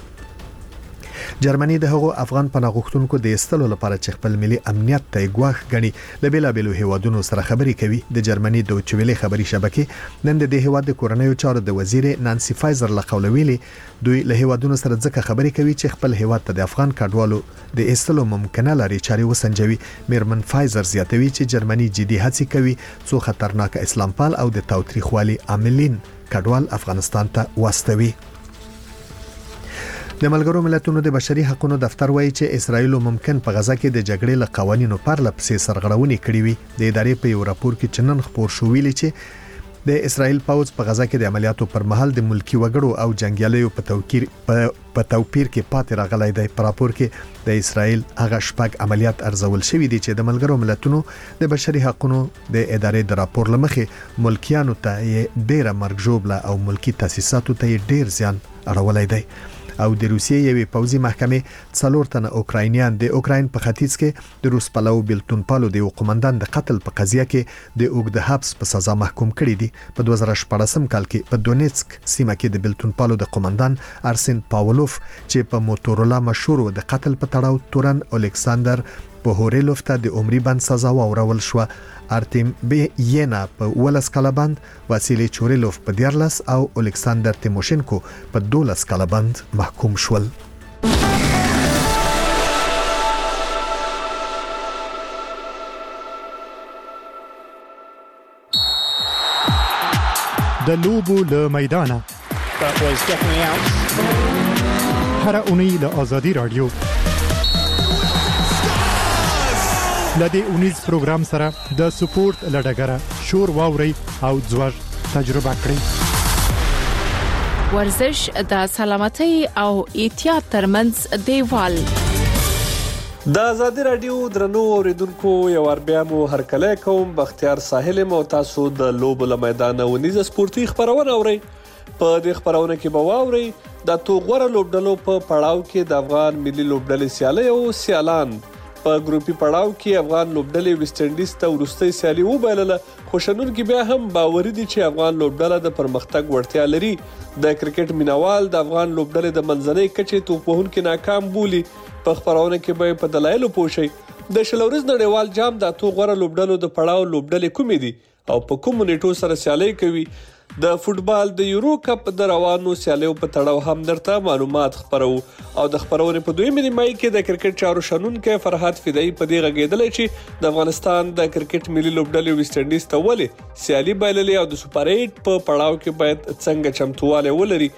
جرمني د هغو افغان پناهغښتونکو د ایستلو لپاره چې خپل ملي امنیت ته ګواښ غني له بیلابېلو هیوادونو سره خبرې کوي. د جرمني د چويلې خبري شبکې نن د هیواد د کورنیو چارو د وزیر نانسی فایزر له قوله ویلي دوی له هیوادونو سره ځکه خبرې کوي چې خپل هیواد ته د افغان کډوالو د ایستلو ممکنه لاري چاري وسنجوي. میرمن فایزر زیاتوي چې جرمني جدي هڅې کوي څو خطرناک اسلامپال او د تاوتریخوالي عاملین کډوال افغانستان ته واستوي. د ملګرو ملتونو د بشري حقوقو دفتر وایي چې اسرائیل ممکن په غزا کې د جګړې له قوانینو پرله پسې سرغړونې کړې وي. د ادارې په یو راپور کې چنن خبر شو ویلي چې د اسرائیل پوځ په غزا کې د عملیاتو پر مهال د ملکی وګړو او جنگیالیو په توپیر کې پاتې راغلی دی. په راپور کې د اسرائیل هغه شپږ عملیات ارزول شوی دي چې د ملګرو ملتونو د بشري حقوقو د ادارې د راپور لمخې ملکیانو ته ډېره مرګ ژوبله او ملکی تاسیساتو ته ډېر زیان اړولی دی. او د روسیې یوې پوځي محکمې 4 تنه اوکراینیان د اوکراین په ختیځ کې د روس پلو بلتون پالو د قومندان د قتل په قضیه کې د اوګد حبس په سزا محکوم کړي دي. په 2014 کال کې په دونیتسک سیمه کې د بلتون پالو د قومندان ارسن پاولوف چې په موتورولا مشهور د قتل په تړاو تورن الکساندر په هوريلوف ته د عمري بند سزا واورول شو. ارتیم بی ینا په 12 کاله بند، واسیلی چوریلوف په 14 او الکساندر تیموشنکو په 12 کاله بند محکوم شول. د لوبو له میدانه هر اونۍ له آزادي رادیو لدې اونیز پروګرام سره د سپورت لډګره شور واوري او ځوړ تجربه کړئ. ورزش د سلامتۍ او احتیاط ترمنځ دیوال. د آزادي رادیو درنو اوریدونکو یو بیا مو هرکلی کوم. بختیار ساحل مو تاسو د لوبو له میدانه ونیزه سپورتي خبرونه اورئ. په دې خبرونه کې به واورئ د توغوره لوبډلو په پړاو کې د افغان ملي لوبډلې سیالي او سیالان. په ګروپي پړاو کې افغان لوبډلې ویسټ انډیز ته وروستۍ سیالي وبایلله، خو شنونکي بیا هم باوري دي چې افغان لوبډله د پرمختګ وړتیا لري. د کرکټ مینوال د افغان لوبډلې د منځنۍ کچې توپوهونکي ناکام بولي. په خبرونه کې به په دلایلو پوه شئ. د شلوريز نړیوال جام د اتو غوره لوبډلو د پړاو لوبډلې کومې دي او په کومو نیټو سره سیالي کوي. د فوتبال د یورو کپ د روانو سیالیو په تړاو هم درته معلومات خبرو. او د خبرونې په دویمه نیمه کې د کرکټ چارو شنونکي فرحات فدایي په دې غږېدل چې د افغانستان د کرکټ ملي لوبډلې ویسټ انډیز ته ولې سیالي بایللې او د سوپر 8 په پړاو کې باید څنګه چمتواله ولري.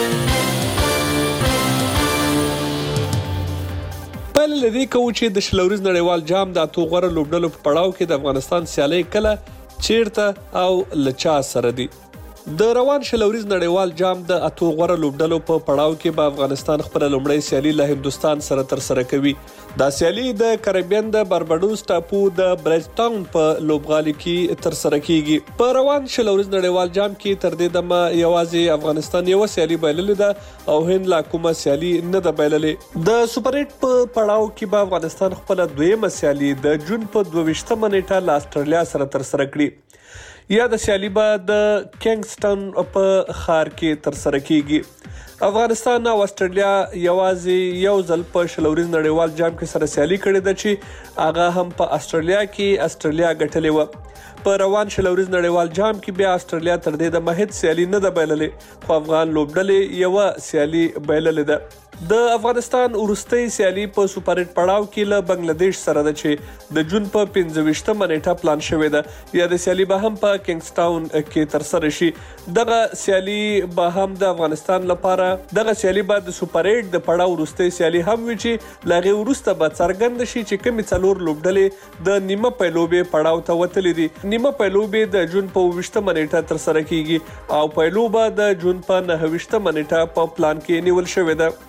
بل لدی کوم چې د شلوريز نړیوال جام د اتو غوره لوبډلو په پړاو کې د افغانستان سیالي کله چیرته او لچا سره دي. د روان شلوريز نړیوال جام د اتو غوړه لوبډلو په پړاو کې به افغانستان خپل لومړی سیالي له هندستان سره تر سره کوي. دا سیالي د کریبین د بارباډوس ټاپو د برج ټاون په لوبغالي کې تر سره کیږي. په روان شلوريز نړیوال جام کې تر دې دمه یوازې افغانستان یو سیالي بایللې ده او هند لا کومه سیالي نه ده بایللې. د سوپر 8 په پړاو کې به افغانستان خپل دویمه سیالي د جون په 22 نیټه له استرالیا سره تر سره کړي. یا د سیالي به د کینګسټن په ښار کې تر سره کیږي. افغانستان او استرالیا یوازې یو ځل په شلوريز نړیوال جام کې سره سیالي کړې ده چې هغه هم په استرالیا کې استرالیا ګټلې و. په روان شلوريز نړیوال جام کې بیا استرالیا تر دې د مهد سیالي نه ده بایللې، خو افغان لوبډلې یو سیالي بایللې ده. د افغانستان وروستۍ سیالي په سوپر 8 پړاو کې له بنگلاديش سره ده چې د جون په 25 نیټه پلان شوې ده. یا د سیالي به هم په کینګسټاون کې تر سره شي. دغه سیالي به هم د افغانستان لپاره دغه سیالي به د سوپر 8 د پړاو وروستۍ سیالي هم وي چې لاغه وروسته به څرګند شي چې کومې څلور لوبډلې د نیمه پیلوبې پړاو ته وتلې دي. نیمه پیلوبې د جون په 20 نیټه تر سره کیږي او پیلوبه د جون په 29 نیټه په پلان کې نیول شوې ده.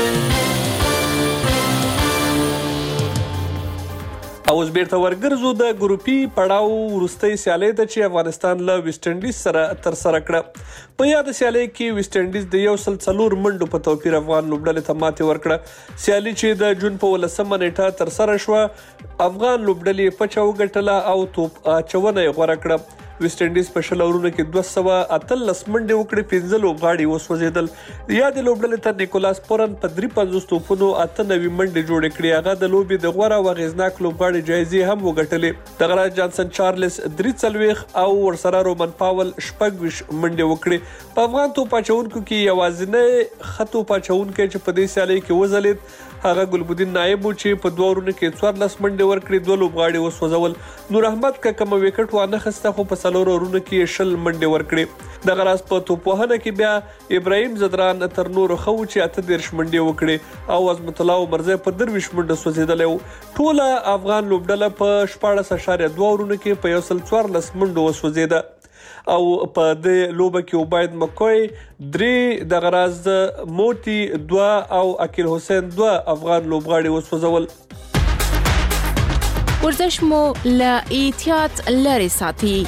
اوس بیرته ورګرځو د ګروپي پړاو وروستۍ سیالي ته چې افغانستان له ویسټ انډیز سره تر سره کړه. په یاد سیالي کې ویسټ انډیز د 104 منډو په توپیر افغان لوبډلې ته ماتې ورکړه. سیالي چې د جون په 19 نیټه تر سره شوه، افغان لوبډلې په چاو ګټله او توپ اچونه یې غوره کړه. ویسټ انډیز په شل اورونو کې 218 منډې وکړې، 15 لوبغاړي وسوځېدل. یا د لوبډلې ته نیکولاس پورن په 53 توپونو 98 منډې جوړې کړې. هغه د لوبې د غوره او اغیزناک لوبغاړي جایزې هم وګټلې. دغه جانسن چارلز 43 او ورسره رومن پاول 26 منډې وکړې. په افغان توپ اچونکو کې یوازینی خطو پاچونکو چې په دې سیالي کې وځلید هغه ګلبدین نایب چې په 2 اورونو کې 14 منډې ورکړې، 2 لوبغاړي وسوځول. نور احمد ککم وکټ وانه خسته خو په 4 اورونو کې 20 منډې ورکړې. دغه راز په توپوهنه کې بیا ابراهیم زدران تر نورو خو چې 38 منډې وکړې او عظمت الله مرزه په 23 منډه سوځیدل. ټوله افغان لوبډله په 14.2 اورونو کې په 114 منډو وسوځیده او په د لوبه کې عبید مکوی 3 د غراز موتی 2 او اکیل حسین 2 افغان لوبغاړي وسوځول. ورزش مو له احتیاط لري ساتي.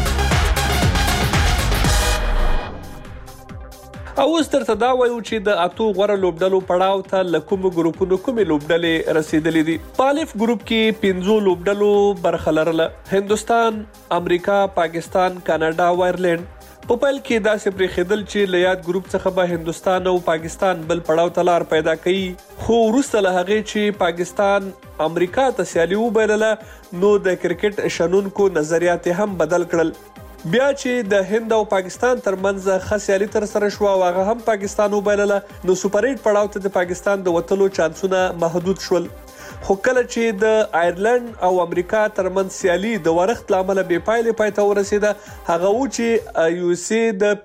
او اوس درته دا وایو چې د اتو غوره لوبډلو پړاو ته له کومو ګروپونو کومې لوبډلې رسیدلې دي. په الف ګروپ کې 15 لوبډلو برخه لرله: هندستان، امریکا، پاکستان، کاناډا او آیرلند. په پیل کې داسې پرېښودل چې له یاد ګروپ څخه به هندستان او پاکستان بل پړاو ته لار پیدا کوي، خو وروسته له هغې چې پاکستان امریکا ته سیالي وبایلله نو د کرکټ شنونکو نظریات هم بدل کړل. بیا چې د هند او پاکستان ترمنځ خاصیالي تر سره شو او هغه هم پاکستان وبایلله نو سوپر 8 پړاو ته د پاکستان د وتلو چانسونه محدود شول. خو کله چې د آیرلند او امریکا ترمنځ سیالي د ورښت لامل به پایلې پای ته ورسېده، هغه و چې یو سی د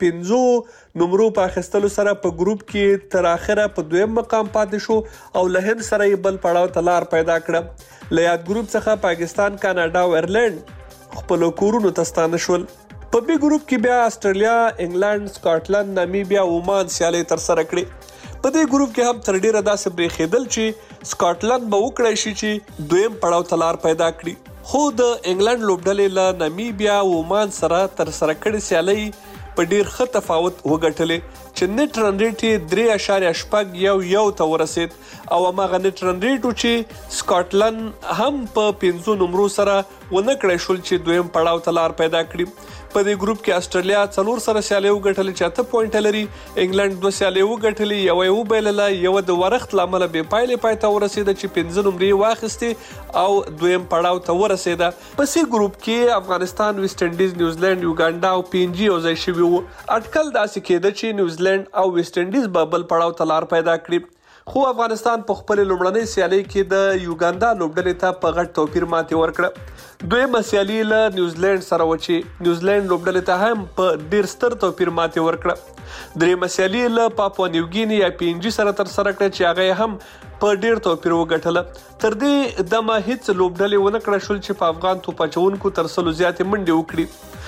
15 نمرو په اخیستلو سره په ګروپ کې تر اخره په 2م مقام پاتې شو او له هند سره یې بل پړاو ته لار پیدا کړه. له یاد ګروپ څخه پاکستان، کاناډا او آیرلند خپل کورونو ته ستانه شول. په بي ګروپ کې بیا استرالیا، انګلند، سکاټلند، نامیبیا او عمان سیالي تر سره کړې. په دې ګروپ کې هم تر ډیره داسې برېښېدل چې سکاټلند به وکړای شي چې دویم پړاو ته لار پیدا کړي، خو د انګلند لوبډلې له نامیبیا او عمان سره تر سره کړې سیالي په ډیر ښه تفاوت وګټلې چې نت رن ریټ یې 3.51 ته ورسید او هغه نت رن ریټ چې سکاټلند هم په 15 نمرو سره ونه کړی شول چې دویم پړاو ته لار پیدا کړي. په دې ګروپ کې استرالیا 4 سره سیالي وګټلې چې 8 پوینټ لري، انګلند 2 سیالي وګټلې، یو یې وبایلله، یو د ورښت لامل به پایلې پای ته ورسېده چې 15 نمرې واخیستې او دویم پړاو ته ورسېده. په سی ګروپ کې افغانستان، ویسټ انډیز، نیوزیلند، یوګانډا او پی ان جی یو ځای شوي وو. اټکل داسې کېده چې نیوزیلند او ویسټ انډیز به بل پړاو ته لار پیدا کړي، خو افغانستان په خپل لومړنۍ سیالي کې د یوګاندا لوبډلې ته په غټ توپیر ماتې ورکړه. دویمه سیالي له نیوزیلند سره و چې نیوزیلند لوبډلې ته هم په ډیر ستر توپیر ماتې ورکړه. دریمه سیالي له پاپوا نیوګیني یا پی ان جی سره تر سره کړه چې هغه هم په ډیر توپیر وګټله. تر دې دمه هیڅ لوبډلې ونه کړه شول چې په افغان توپ اچونکو تر سلو زیاتې منډې وکړي.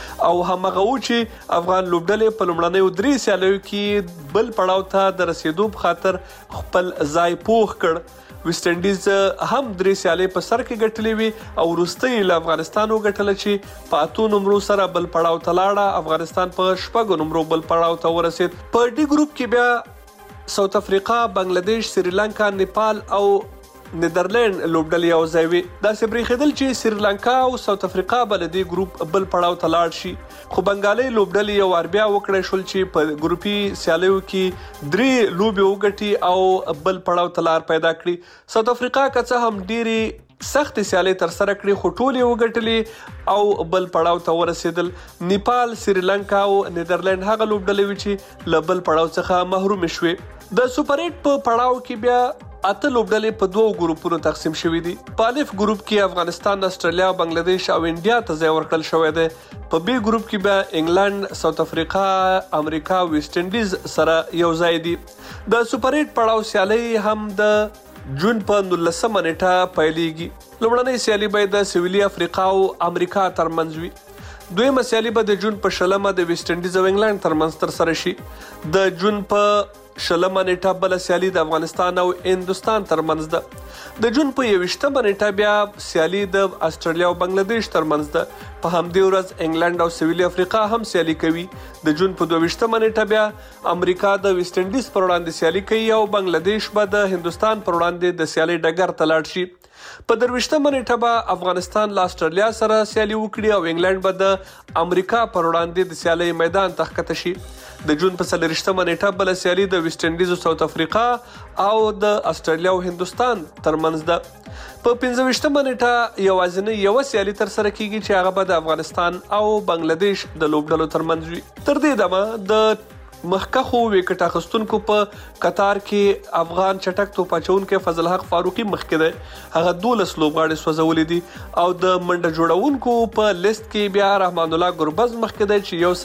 او همغه و چې افغان لوبډلې په لومړنیو 3 سیالیو کې بل پړاو ته د رسیدو په خاطر خپل ځای پوخ کړ. ویسټ انډیز هم 3 سیالۍ په سر کې ګټلې وي او وروستۍ له افغانستان وګټله چې په 8 نمرو سره بل پړاو ته لاړه. افغانستان په 6 نمرو بل پړاو ته ورسید. په ډي ګروپ کې بیا ساوث افریقا، بنگلاديش، سریلانکا، نیپال او نیدرلند لوبډلې یو ځای وي. داسې برېښېدل چې سریلانکا او ساوث افریقا به له دې ګروپ بل پړاو ته لاړ شي، خو بنګالۍ لوبډلې یو وار بیا وکړی شول چې په ګروپي سیالیو کې 3 لوبې وګټي او بل پړاو ته لار پیدا کړي. ساوث افریقا که څه هم ډېرې سخت سیالۍ تر سره کړې خو ټولې وګټلې او بل پړاو ته ورسېدل. نیپال، سریلانکا او نیدرلند هغه لوبډلې وي چې له بل پړاو څخه محروم شوې. د سوپر 8 په پړاو کې بیا 8 لوبډلې په 2 ګروپونو تقسیم شوې دي. په الف ګروپ کې افغانستان، استرالیا، بنگلاديش او انډیا ته ځای ورکړل شوی دی. په بی ګروپ کې بیا انګلند، ساوث افریقا، امریکا او ویسټ انډیز سره یو ځای دي. د سوپر 8 پړاو سیالۍ هم د جون په 19 نیټه پیلېږي. لومړنۍ سیالي به د سویلي افریقا او امریکا ترمنځ وي. دویمه سیالي به د جون په 20 د ویسټ انډیز او انګلند ترمنځ تر سره شي. د جون په 20 نیټه بل سیالي د افغانستان او هندوستان ترمنځ ده. د جون په 21 نیټه بیا سیالي د استرالیا او بنگلاديش ترمنځ ده. په همدې ورځ انګلند او سویلي افریقا هم سیالي کوي. د جون په 22 نیټه بیا امریکا د ویسټ انډیز پر وړاندې سیالي کوي او بنگلاديش به د هندوستان پر وړاندې د سیالي ډګر ته لاړ شي. په 23 نیټه به افغانستان له استرالیا سره سیالي وکړي او انګلند به د امریکا پر وړاندې د سیالي میدان ته ښکته شي. د جون په 30 نیټه بل سیالي د ویسټ انډیز او ساوث افریقا او د استرالیا او هندوستان ترمنځ ده. په 25 نیټه یوازینی یو سیالي تر سره کیږي چې هغه به د افغانستان او بنگلاديش د لوبډلو ترمنځ وي. تر دې دمه د مخکخو وکټ اخیستونکو په قطار کې افغان چټک توپ اچونکو فضل حق فاروقي مخکې دی. هغه 12 لوبغاړي سوځولې دي او د منډه جوړونکو په لیست کې بیا رحمان الله ګربز مخکې دی چې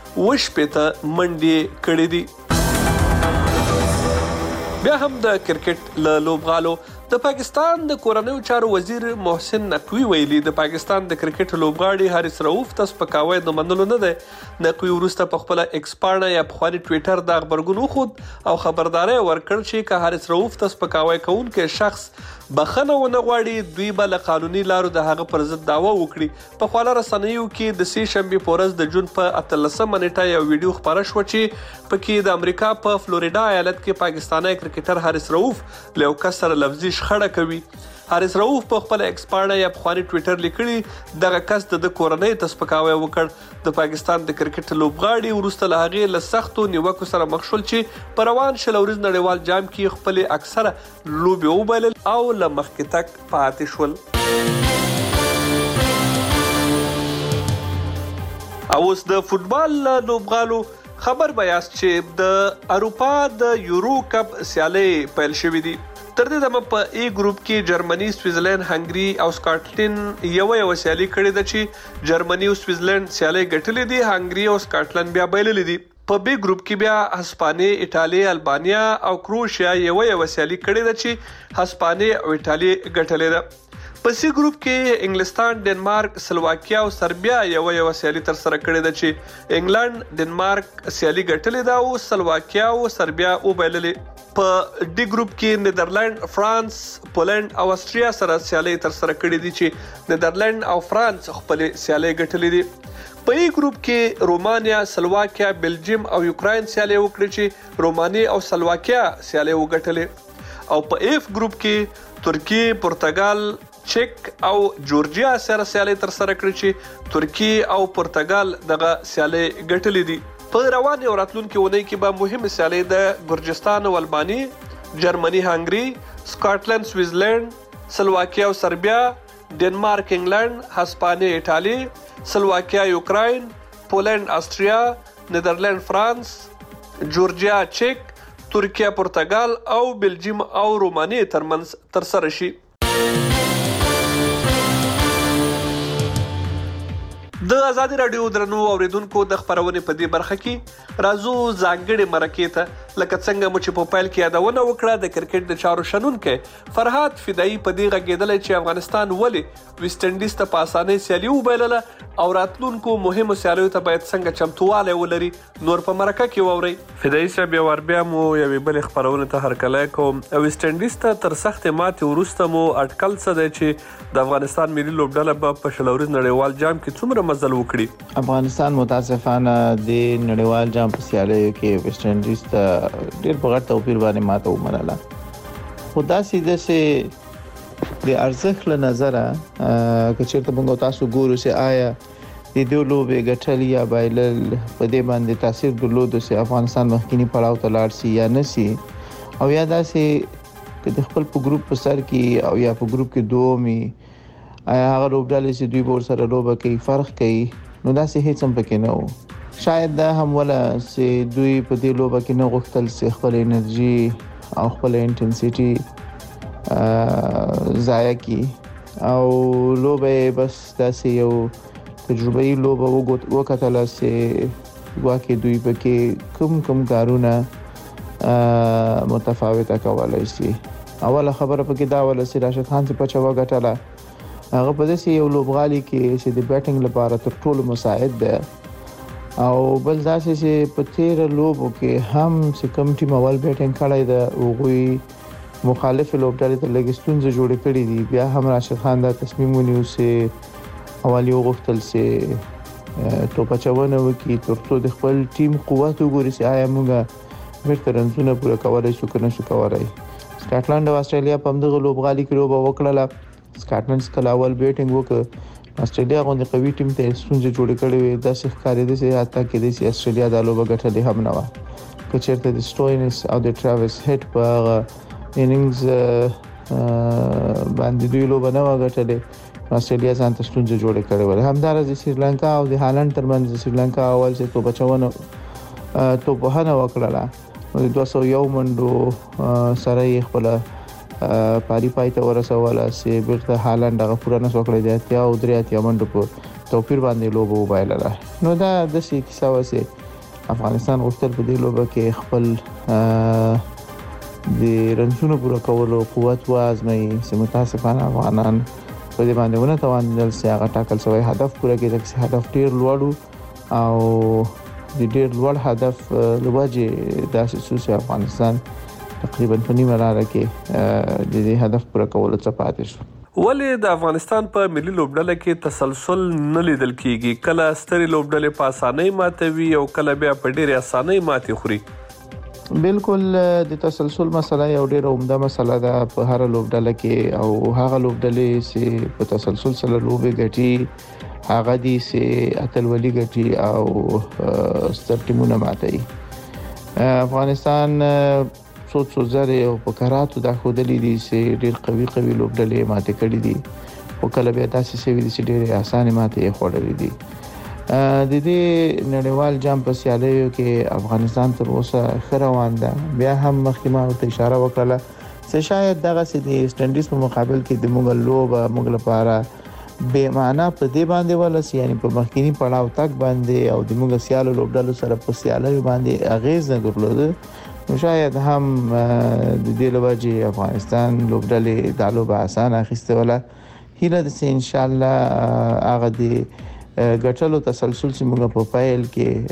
150 منډې کړې دي. بیا هم د کرکټ له لوبغالو د پاکستان د کورنیو چارو وزیر محسن نقوی ویلي د پاکستان د کرکټ لوبغاړي حارث رؤوف ته سپکاوی د منلو نه دی. نقوی وروسته په خپل ایکس پاڼه یا پخواني ټویټر د خبرګون وخود او خبرداري ورکړ چې که حارث رؤوف ته سپکاوی کوونکی شخص بخښنه ونه غواړي دوی به له قانوني لارو د هغه پر ضد دعوه وکړي. په خواله رسنیو کې د سې شنبې په ورځ د جون په 18 نیټه یو ویډیو خپاره شو چې پکې د امریکا په فلوریډا ایالت کې پاکستانی کرکټر حارث رؤوف له یو کس سره لفظي شخړه کوي. حارث رؤوف په خپل ایکس پاڼه یا پخواني ټویټر لیکلي دغه کس د کورنۍ ته سپکاوی وکړ. د پاکستان د کرکټ لوبغاړي وروسته له هغې له سختو نیوکو سره مخ شول چې په روان شل ورځ نړیوال جام کې خپلې اکثره لوبې وبایلل او له مخکې تګ پاتې شول. او اوس د فوټبال لوبغالو خبر به یاست چې د اروپا د یورو کپ سیالۍ پیل شوې دي. تر دې دمه په ای ګروپ کې جرمني، سویټزرلند، هنګري او سکاټلند یو سیالي کړې ده چې جرمني او سویټزرلند سیالۍ ګټلې دي، هنګري او سکاټلند بیا بایللې دي. په بی ګروپ کې بیا هسپانیې، ایټالیا، البانیا او کروشیا یو سیالي کړې ده چې هسپانیې او ایټالیا ګټلې ده. په سی ګروپ کې انګلستان، ډنمارک، سلواکیا او سربیا یو سیالي تر سره کړې ده چې انګلند، ډنمارک سیالي ګټلې ده او سلواکیا او سربیا وبایللې. په ډي ګروپ کې نیدرلند، فرانس، پولند او استریا سره سیالۍ تر سره کړې دي چې نیدرلند او فرانس خپل سیالۍ ګټلې دي. په ای ګروپ کې رومانیا، سلواکیا، بلجیم او یوکراین سیالۍ وکړي چې رومانیا او سلواکیا سیالۍ وګټلې. او په ایف ګروپ کې ترکیه، پرتګال، چک او جورجیا سره سیالۍ تر سره کړي چې ترکیه او پرتګال دغه سیالۍ ګټلې دي. په روانې او راتلونکې اونۍ کې به مهمه سیالۍ د ګرجستان او الباني، جرمني، هنګري، سکاټلند، سویټزرلند، سلواکیا او سربیا، ډنمارک، انګلند، هسپانیې، ایټالیا، سلواکیا، یوکراین، پولند، استریا، نیدرلند، فرانس، جورجیا، چک، ترکیه، پرتګال او بلجیم او رومانیې ترمنځ تر سره شي. د آزادي رادیو درنو اوریدونکو د خبرونې په دې برخه کې راځو ځانګړي مرکې ته لکه څنګه مو چې په پیل کې یادونه وکړه د کرکټ د چارو شنونکو فرهاد فدایي په دې غږېدل چې افغانستان ولې ویسټ انډیز ته په اسانۍ سیالي وبایلله او راتلونکو مهمو سیالیو ته باید څنګه چمتووالی ولري نور په مرکه کې واورئ. فدایي صاحب یو وار بیا مو یوې بلې خپرونې ته هرکلی کوم. ویسټ انډیز ته تر سختې ماتې وروسته مو اټکل څه دی چې د افغانستان ملي لوبډله به په شلوريز نړیوال جام کې څومره مزل وکړي؟ افغانستان متاسفانه د نړیوال جام په سیالیو کې ویسټ انډیز ته ډېر په غټ توپیر باندې ماته ومنله. خو داسې داسې د ارزښت له نظره که چېرته موږ تاسو ګورو چې آیا د دې لوبې ګټل یا بایلل په دې باندې تاثیر درلود چې افغانستان مخکینی پړاو ته لاړ شي یا نه شي، او یا داسې که د خپل په ګروپ په سر کې او یا په ګروپ کې دومي آیا هغه لوبډلې چې دوی به سره لوبه کوي فرق کوي، نو داسې هیڅ هم پکې نه و. شاید دا هم ولا چې دوی په دې لوبه کې نه غوښتل چې خپل انرژي او خپل انټنسټي ضایع کی او لوبه بس داسې یو تجربه‌ای لوبه وکړه چې واکه دوی پکې کوم کارونه متفاوته کولای شي. اوله خبره پکې دا ولا چې راشد خان څخه پچا وګټله هغه په داسې یو لوبغالي کې چې د بیټینګ لپاره تر ټولو مساعد ده، او بل داسې چې په تیر لوبو کې هم چې کوم ټیم اول بیټینګ کړی ده هغوی مخالف لوبډلې ته لږ ستونزې جوړې کړې دي. بیا هم راشد خان دا تصمیم ونیو چې اول یو غوښتل چې توپ اچونه وکړي تر څو د خپل ټیم قوت وګوري چې آیا موږ بیرته رنزونه پوره کولای شو که نه شو کولای. سکاټلند او استرالیا په همدغه لوبغالي کې لوبه وکړله. سکاټلند څخه اول بیټینګ وکړ، استرالیا غوندې قوي ټیم ته ستونزې جوړې کړې وې. داسې ښکارېده چې حتی کېدای شي استرالیا دا لوبه ګټلې هم نه وه که چېرته د سټوینس او د ټراویس هیډ په هغه اننګز باندې دوی لوبه نه وه ګټلې، استرالیا ځان ته ستونزې جوړې کړې وې. همداراز د سریلانکا او د هالند ترمنځ د سریلانکا اول چې توپ اچونه توپ وهنه وکړله، نو د 201 منډو سره یې خپله پاري پای ته ورسوله چې بیرته هالند هغه پوره نشو کړی د 83 او 83 منډو په توپیر باندې لوبه وبایلله. نو دا داسې کیسه وه چې افغانستان غوښتل په دې لوبه کې خپل د رنزونو پوره کولو قوت وازمایي، چې متاسفانه افغانان په دې باندې ونه توانېدل چې هغه ټاکل شوی هدف پوره کړي، چې هدف ډېر لوړ او د ډېر لوړ هدف له وجې داسې څه چې افغانستان تقریبا په نیمه لاره کې د دې هدف پوره کولو څخه پاتې شو. ولې د افغانستان په ملي لوبډله کې تسلسل نه لیدل کیږي؟ کله سترې لوبډلې په اسانۍ ماتوي او کله بیا په ډېرې اسانۍ ماتې خوري. بالکل د تسلسل مسله یو ډېر عمده مسله ده په هر لوبډله کې، او هغه لوبډلې چې په تسلسل سره لوبې ګټي هغه دي چې اتلولي ګټي او ستر ټیمونه ماتوي. افغانستان څو ځله او په کراتو د خودلې دي چې ډېر قوي لوبډلې ماته کړې دي، او کله بیا تاسو سوي دي چې ډېر اسانه ماته خوړلې دي. د دې نړیوال جام په سیالیو کې افغانستان تر اوسه ښه روان ده. بیا هم مخکې ما ورته اشاره وکړه چې شاید دغه د ویسټ انډیز په مقابل کې د موږ لوبه موږ لپاره بې معنا په دې باندې ولس، یعنی په مخکینی پړاو تک باندې او د موږ سیالو لوبډلو سره په سیالیو باندې اغیز نه درلوده. نو شاید هم د دې لوجه افغانستان لوبډلې د لوبه اسانه اخیسته ولا هیله ده چې ان شاء الله هغه د ګټلو تسلسل چې موږ په پایل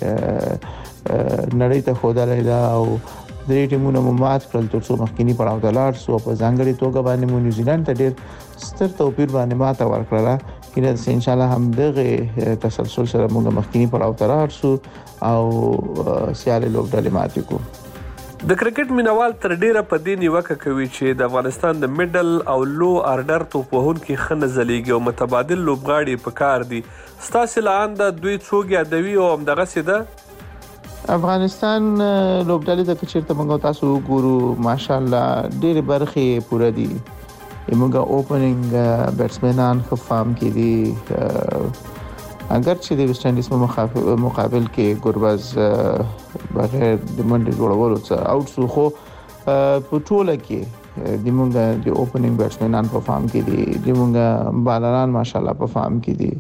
کې نړۍ ته خودلای دا او درې ټیمونه مات کړل تر څو مخکینی پړاو ته لاړ شو. په ځانګړي توګه باندې مو نیوزیلند ته ډېر ستر توپیر باندې ماته ورکړه، کله چې ان شاء الله هم دغه تسلسل سره موږ مخکینی پړاو ته لاړ شو او سیالي لوبډلې ماتې کو. د کرکټ مینوال تر ډیره په دې نیوکه کوي چې د افغانستان د میډل او لو آرډر توپ وهونکي ښه نه ځلیږي او متبادل لوبغاړي پکار دي. ستاسې له انده دوی څوک یادوي او همدغسې ده؟ افغانستان لوبډلې ته که چېرته موږ تاسو وګورو ماشاءالله ډېرې برخې پوره دي. موږ اوپننګ بیټسمنان ښه فارم کې دي، اگر چې د ویسټ انډیز په مقابل کې ګورباز بغیر د منډې جوړولو څخه آوټ شو، خو په ټوله کې د موږ د اوپننګ بیټسمنان په فارم کې دي، د موږ بالران ماشاءالله په فارم کې دي،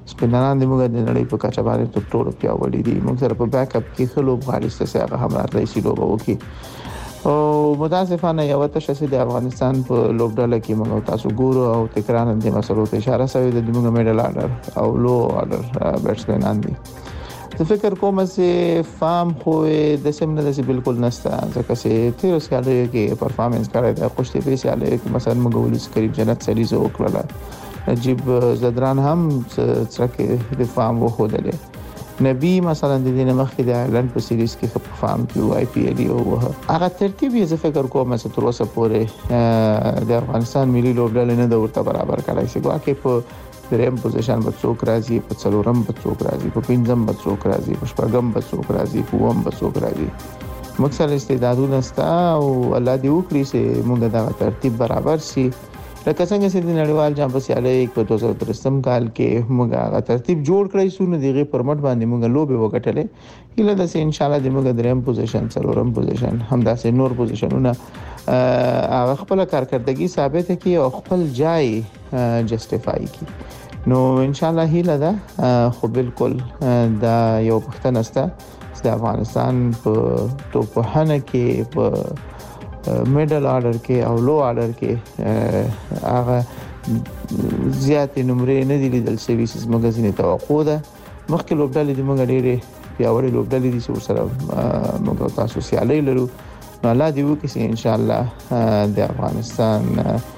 سپینران د موږ د نړۍ په کچه باندې تر ټولو پیاوړي دي. موږ سره په بیک اپ کې خلوب غاړي څه هغه هم راځي لوبه وکي او متاسفانه یو تاسو د افغانستان په لوبډله کې موږ تاسو ګورو او تکرار د مسلو ته اشاره شوی د موږ میډل آرډر او لو آرډر بیټسمنان دي. زه فکر کوم چې فارم خو د سیمه د بالکل نسته ځکه چې تیر ساله کې پرفارمنس کړی د خوشتي په ساله کې مثلا موږ ولې قریب جنت سړي زو وکړه نجیب زدران هم څرکه د فارم وخدله نبی مثلا د دې مخکې د ایرلند په سیریز کې په فارم کې آی پی ایل او هغه ترتیب یې زه فکر کوم چې تر اوسه پورې د افغانستان ملي لوبډلې نه د ورته برابر کړای شي. ګواکې په دریم پوزیشن په څوک راځي، په څلورم په څوک راځي، په پنځم په څوک راځي، په شپږم په څوک راځي، په اووم په څوک راځي. موږ سره استعدادونه شته او الله دې وکړي چې موږ دا ترتیب برابر شي. لکه څنګه چې د نړیوال جام په سیالۍ په 2013 کال کې موږ هغه ترتیب جوړ کړی سو نو دغه پرمټ باندې موږ لوبه وکټلې هله د سه ان شاء الله د موږ دریم پوزیشن څلورم پوزیشن همداسې نور پوزیشنونه هغه خپل کارکردګي ثابت کړي او خپل ځای جسټیفای کړي. نو ان شاء الله هله دا خو بالکل دا یو پښتنه است د افغانستان په توپخانه کې په میډل آرډر کې او لو آرډر کې هغه زیات نمرې نه دي لیدل شوي چې موږ ځینې توقع ده. مخکې لوبډلې د موږ ډېرې پیاوړې لوبډلې دي چې ورسره موږ تاسو سیالۍ لرو. نو الله دې وکړي چې ان شاء الله د افغانستان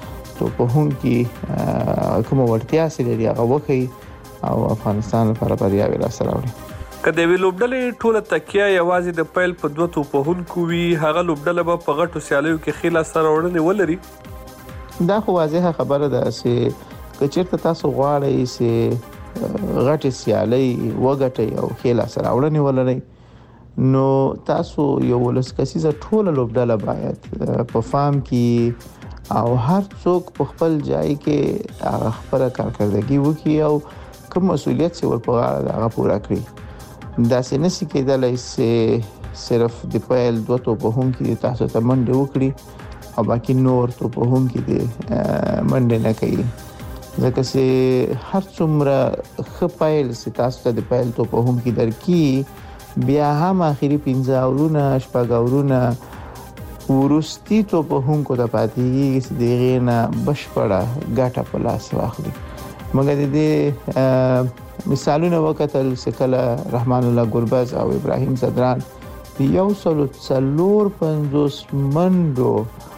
توپخونکي کوم وړتیا سره لري هغه وکړي او افغانستان لپاره بریا ولاسته راوړي. کله وی لوبډلې ټوله تکیه یوازې د پیل په دوه توپهونکو وی هغه لوبډله به په غټو سیالیو کې خیلا سره وړنې ولري. دا خو واضحه خبره ده چې کچېرته تاسو غواړئ چې غټه سیالي وګټئ او خیلا سره وړنې ولرئ نو تاسو یو ولسکسیزه ټوله لوبډله باید په فارم کې او هر څوک په خپل ځای کې خپل کارکردګي وکړي او کوم مسولیت چې ورپه غاړه هغه پوره کړي. دا سنسي کېدلای چې صرف د پیل دوه توپهونکي تاسو ته منډه وکړي او باقي نور توپهونکي د منډه نه کوي ځکه چې هر څومره خپایل چې تاسو ته د پیل توپهونکي درکې بیا هم اخیری 15 اورونه شپږ اورونه ورستي توپهونکو ته پاتې چې دغه نه بشپړه ګټه په لاس واخلي. مګر دې مثالونه وکتل سکله رحمان الله ګربز او ابراهیم زدران یو سلو 450 منډو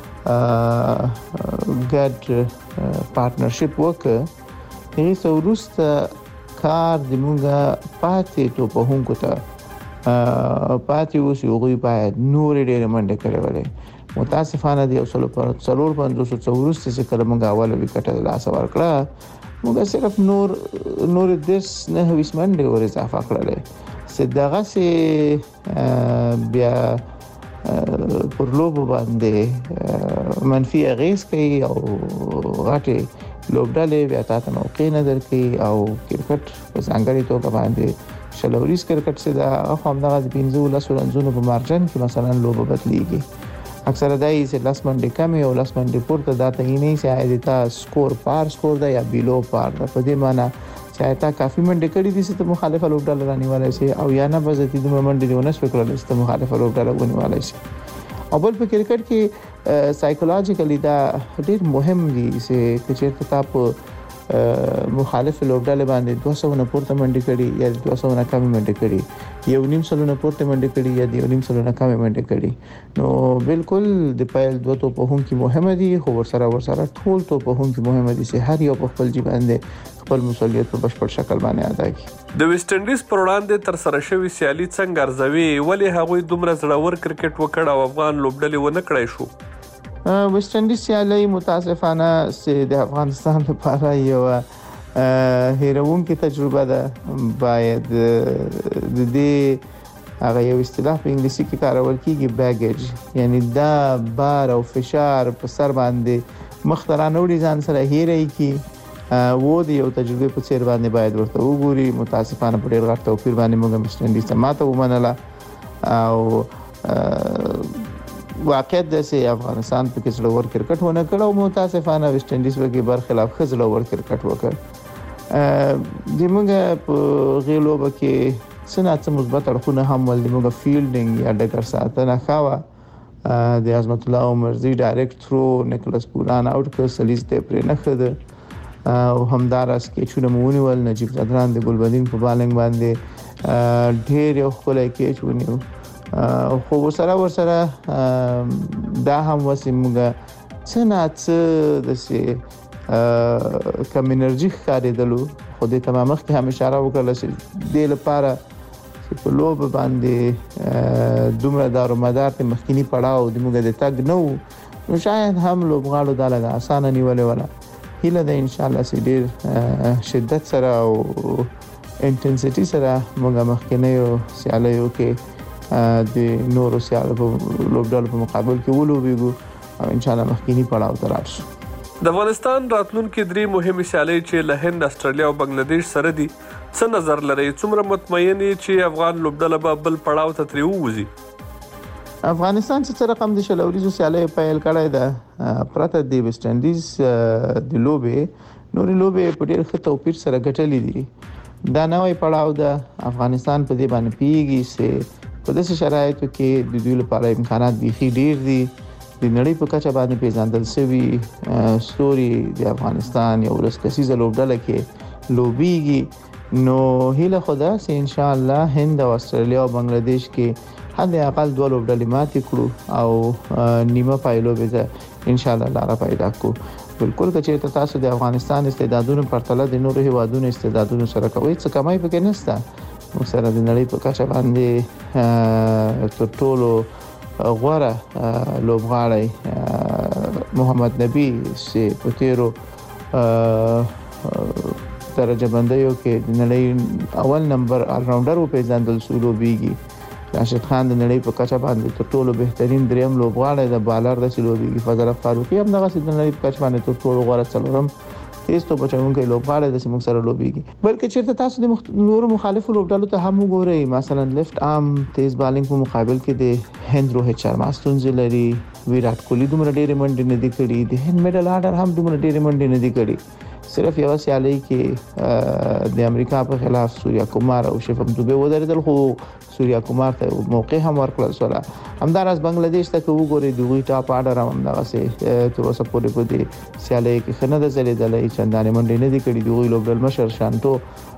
ګډ پارتنرشپ وکړ. هغه سورست کار د موږ پاتې توپهونکو ته پاتې اوس یو غوي باید نور ډېر منډه کړې وله. متاسفانه دی یو سلو 450 سورست چې کله موږ اوله وکټه لاس ورکړه موږ صرف نور دس نه وسمنډه ور اضافه کړل چې دغه سي بیا پر لوب باندې منفي اغیز کوي او غټي لوبډلې بیا تاسو موقع نه درکې او کرکټ په څنګه توګه باندې شلوریز کرکټ چې دا هم دغه 15 رنزونو په مارجن کې مثلا لوب بدلیږي. اکثر دای چې لاس منډه کمی او لاس منډه پورته داته یې نه چې ایدتا سکور پار سکور دا یا بیلو پار دا په دې معنی چې ایدتا کافي منډه کړې دي چې مخالفه لوبډله رانیواله شي او یا نه بزتی د منډه دیونه سپیکرل چې مخالفه لوبډله ونیواله شي. او بل په کرکټ کې سایکولوژیکلی دا ډېر مهم دي چې چې تاسو مخالف لوبډله باندې 200 نه پورته منډه کړي یا 200 نه کم منډه کړي یو نیم سلو نه پورته منډه کړي یا یو نیم سلو نه کم منډه کړي نو بالکل د پیل دوه توپهونکي مهمه دي خو ورسره ټول توپهونکي مهمه دي چې هر یو په خپل ځای باندې خپل مسؤلیت په بشپړ شکل باندې ادا کړي. د ویسټ انډیز پر وړاندې تر سره شوی سیالي څنګه ارزوي ولې هغوی دومره زړور کرکټ وکړ او افغان لوبډلې ونه کړای شو؟ ویسټ انډیز سیالي متاسفانه چې د افغانستان لپاره یو هیروونکې تجربه ده. باید د دې هغه یو اصطلاح په انګلیسي کې کارول کیږي بیګیج یعنی دا بار او فشار په سر باندې مخترانه وړي ځان سره هیري کی وو د یو تجربه په څیر باندې باید ورته وګوري. متاسفانه په ډیر غټ توپیر باندې موږ ویسټ انډیز ته ماته ومنله او واقعیت د سي افغانستان په کې څلور کرکټ ونه کړ او متاسفانه ویسټ انډیز وګي برخلاف خزلور کرکټ وکړ. د موږ په غیلو کې سنت مثبت اړخونه هم ول د موږ فیلډینګ یا ډګر ساتنه خاوه د عظمت الله عمرزي ډایرکټ تھرو نیکولس پوران اوټ کړ سلیز ته پر نه خده او همدارس کې چونه مونی ول نجیب زدران د ګلبدین په بالنګ باندې ډېر یو خلای کې چونیو خو ورسره دا هم وسیمګه سنت د سي کم انرژي ښکارېدلو خو د تمامخ کې هم اشاره وکړه چې د لپاره په لوب باندې دومره دارو مدار ته مخکینی پړاو د موږ د تګ نو شاید هم لوبغاړو دا لږه اسانه نیولې ولا هیله ده ان شاء الله چې ډیر شدت سره او انټنسټي سره موږ مخکینی او سیالیو کې د نورو سیالو په لوبډالو په مقابل کې ولوبېږو او ان شاء الله مخکینی پړاو ته راشو. د افغانستان راتلونکي درې مهمه سیالۍ چې له هند، استرالیا او بنگلاديش سره دي، څه نظر لري؟ څومره مطمئن چې افغان لوبډله به بل پړاو ته تری ووزي؟ افغانستان چې رقم د شلوريزو سیالۍ پیل کړی ده پرته د ویسټ انډیز د لوبې نورې لوبې په ډېر ښه توپیر سره ګټلې دي. دا نوې پړاو ده افغانستان په دې باندې پیږي چې په داسې شرایطو کې د دوی لپاره امکانات بيخي ډېر دي. د نړۍ په کچه باندې پیژندل شوی ستوري د افغانستان یو ورسکسیزه لوبډله کې لوبيږي نو هیله خدا سي ان شاء الله هند او استرالیا او بنگلاديش کې حد اقل دوه لوبډلې ماتې کړو او نیمه پایلو به ان شاء الله لاره پیدا کو. بالکل چې تاسو د افغانستان استعدادونو پرتله د نورو هیوادونو استعدادونو سره کوي څه کمای پکې نشته. موږ سره د نړۍ په کچه باندې تر ټولو غوره لوبغاړی محمد نبی چې په تیرو درجه بندیو کې د نړۍ اول نمبر آل راونډر په ځاندل سولو بیږي. راشد خان د نړۍ په کچه باندې تر ټولو بهترین دریم لوبغاړی د بالر د سولو بیږي. فضل فاروقي هم دغه د نړۍ په کچه باندې تر ټولو غوره څلورم تیز تو بچونکو لوبغاړی د سیمو سره لوبيږي. بلکې چیرته تاسو د نورو مخالفو لوبډالو ته هم وګورئ، مثلا لیفت آرم تیز بالینګ په مقابل کې د هند روهیت شرما ستونزې لري، ویرات کوهلی دومره ډېرې منډې نه دي کړې، د هند میډل آرډر هم دومره ډېرې منډې نه دي کړې. صرف یو سیالي کې د امریکا په خلاف سوریا کومار او شفم دوبه ودرېدل، خو سوریا کومار ته موقع هم ورکړل شو. همدارس بنگلاديش ته وګورئ دوی ټاپ آرډر هم دغه سه تر اوسه پورې په دې سیالي کې خنه د زلیدلې چندانې منډې نه دي کړې. دوی لوبډل مشر شانتو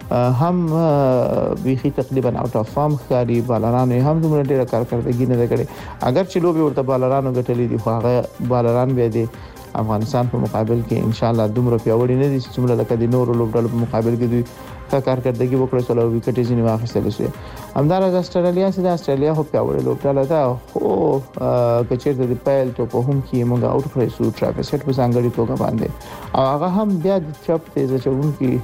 هم بيخي تقریبا اوټ اف فارم ښکاري، بالرانو هم دومره ډېره کارکړدګي نه کړې. اگر چې لوبي ورته بالرانو ګټلې دي خو هغه بالران بیا دي افغانستان په مقابل کې ان شاء الله دومره پیاوړي نه دي چې څومره لکه د نورو لوبډلو په مقابل کې دوی ښه کارکړدګي وکړي سره وکټې ځینې واخیستل شي. همدارس استرالیا چې د استرالیا خو پیاوړي لوبډله ده، خو کچېرته د پیل ته په هم کې موږ اوټ کړی سو ټرافیس هټ په ځانګړي توګه باندې او هغه هم بیا د چپ تیز چونکي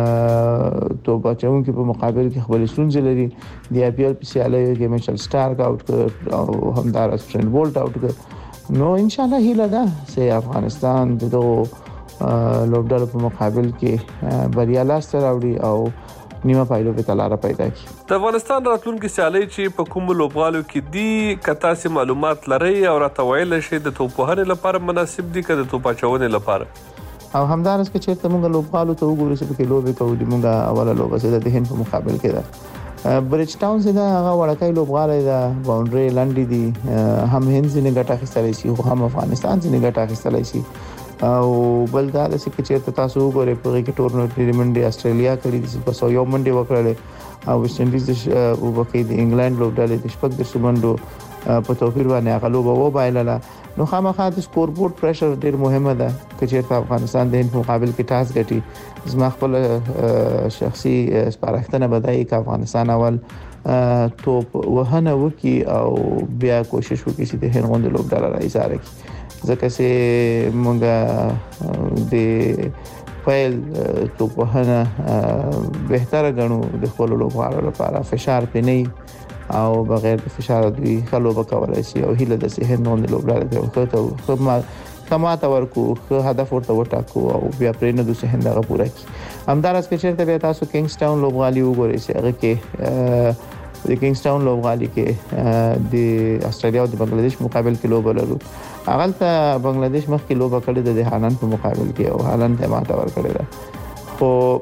تو بچونکي په مقابل کې خپل ستونزې لري. د آی پی ایل په سیالیو کې میچل سٹارک اوټ کړ او همدارس ټرنټ بولټ اوټ کړ. نو ان شاء الله هیله ده چې افغانستان دغه لوبډالو په مقابل کې بریا لاسته راوړي او نیمه پایلو په تلاره پیدا کړي. د افغانستان راتلونکي سیالۍ چې په کوم لوبغالو کې دي کته سي معلومات لري او راته ویل شي د توپوهنې لپاره مناسب دي که د توپاچونې لپاره؟ او همدارس کې چې موږ لوبغالو ته وګورو چې په لوبې کوو د موږ اوله لوبه چې د هند په مقابل کې ده. بریج ټاون چې دا هغه وړکای لوبغاړی دا باونډري لنډي دي، هم هند ځینې ګټه اخیستلی شي خو هم افغانستان ځینې ګټه اخیستلی شي. او بل دا چې چیرته تاسو وګورئ په کې ټورنمنټ د منډي استرالیا کړی دي په 100 منډي وکړل او ویسټ انډیز او وکړي د انګلند لوبډلې د شپږ د سمندو په توفیر باندې هغه لوبه و بایلله. نو خامخا د سکور بورډ پریشر ډیر مهمه ده چې چیرته افغانستان د هند مقابل کې ټاس ګټي. زما خپل شخصي سپارښتنه بدایي چې افغانستان اول توپ وهنه وکي او بیا کوشش وکړي چې د هند غوندې لوبډله راځي ځکه چې موږ د پیل توپ وهنه بهتره غنو د خپل لوبغاړو لپاره فشار پني او بغیر د فشار دوی خلو وکولای شي او هیله د سه هند نو لوبډله ته خدمت کماته ورکو هدف ورته وټاکو او بیا پرې نه د سه هند غو پوره کی. همدارس کې چیرته به تاسو کینګز ټاون لوبغالي وګورئ چې هغه کې د کینګز ټاون لوبغالي کې د استرالیا او د بنگلاديش مقابل کې لوب لرو. هغه ته بنگلاديش مخکې لوب کړی د هالند په مقابل کې او هالند ته ماته ور کړی ده. خو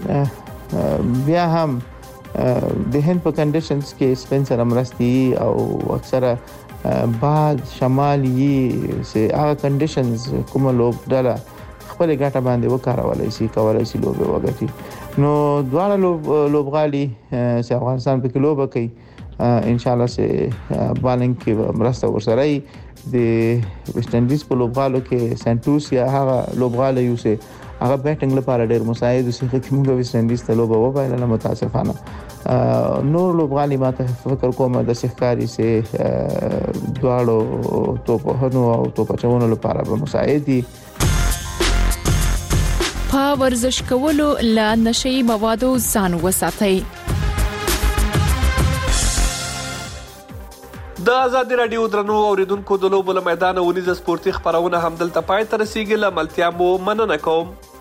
بیا هم د هند په کنډیشنز کې سپین سره مرستي او اکثره باد شمالي سه هغه کنډیشنز کوم لوبډاله خپل ګټه باندې وکړولای شي کولای شي لوب وګټي. نو دواړه لوبغالي چې افغانستان په کې لوب کوي ان شاء الله سه بالنګ کې مرسته ورسره د ویسټ انډیز په لوبغالو کې سنټوس یا هغه لوبغاله یو سه هغه بیټینګ لپاره ډېر مساعد وسه چې موږ ویسټ انډیز ته لوب وبایله متاسفانه نور لوبغالي ماته فکر کوم د سحکاري سه دواړو توپونو او توپچونو لپاره به مساعد دي. په ورزش کولو له نشئی موادو ځان وساتئ. د آزادی رادیو درنو اوریدونکو د لوبو له میدان ونیزه سپورتي خبرونه هم دلته پای ته رسیدي. لملتیا مو مننه کوم.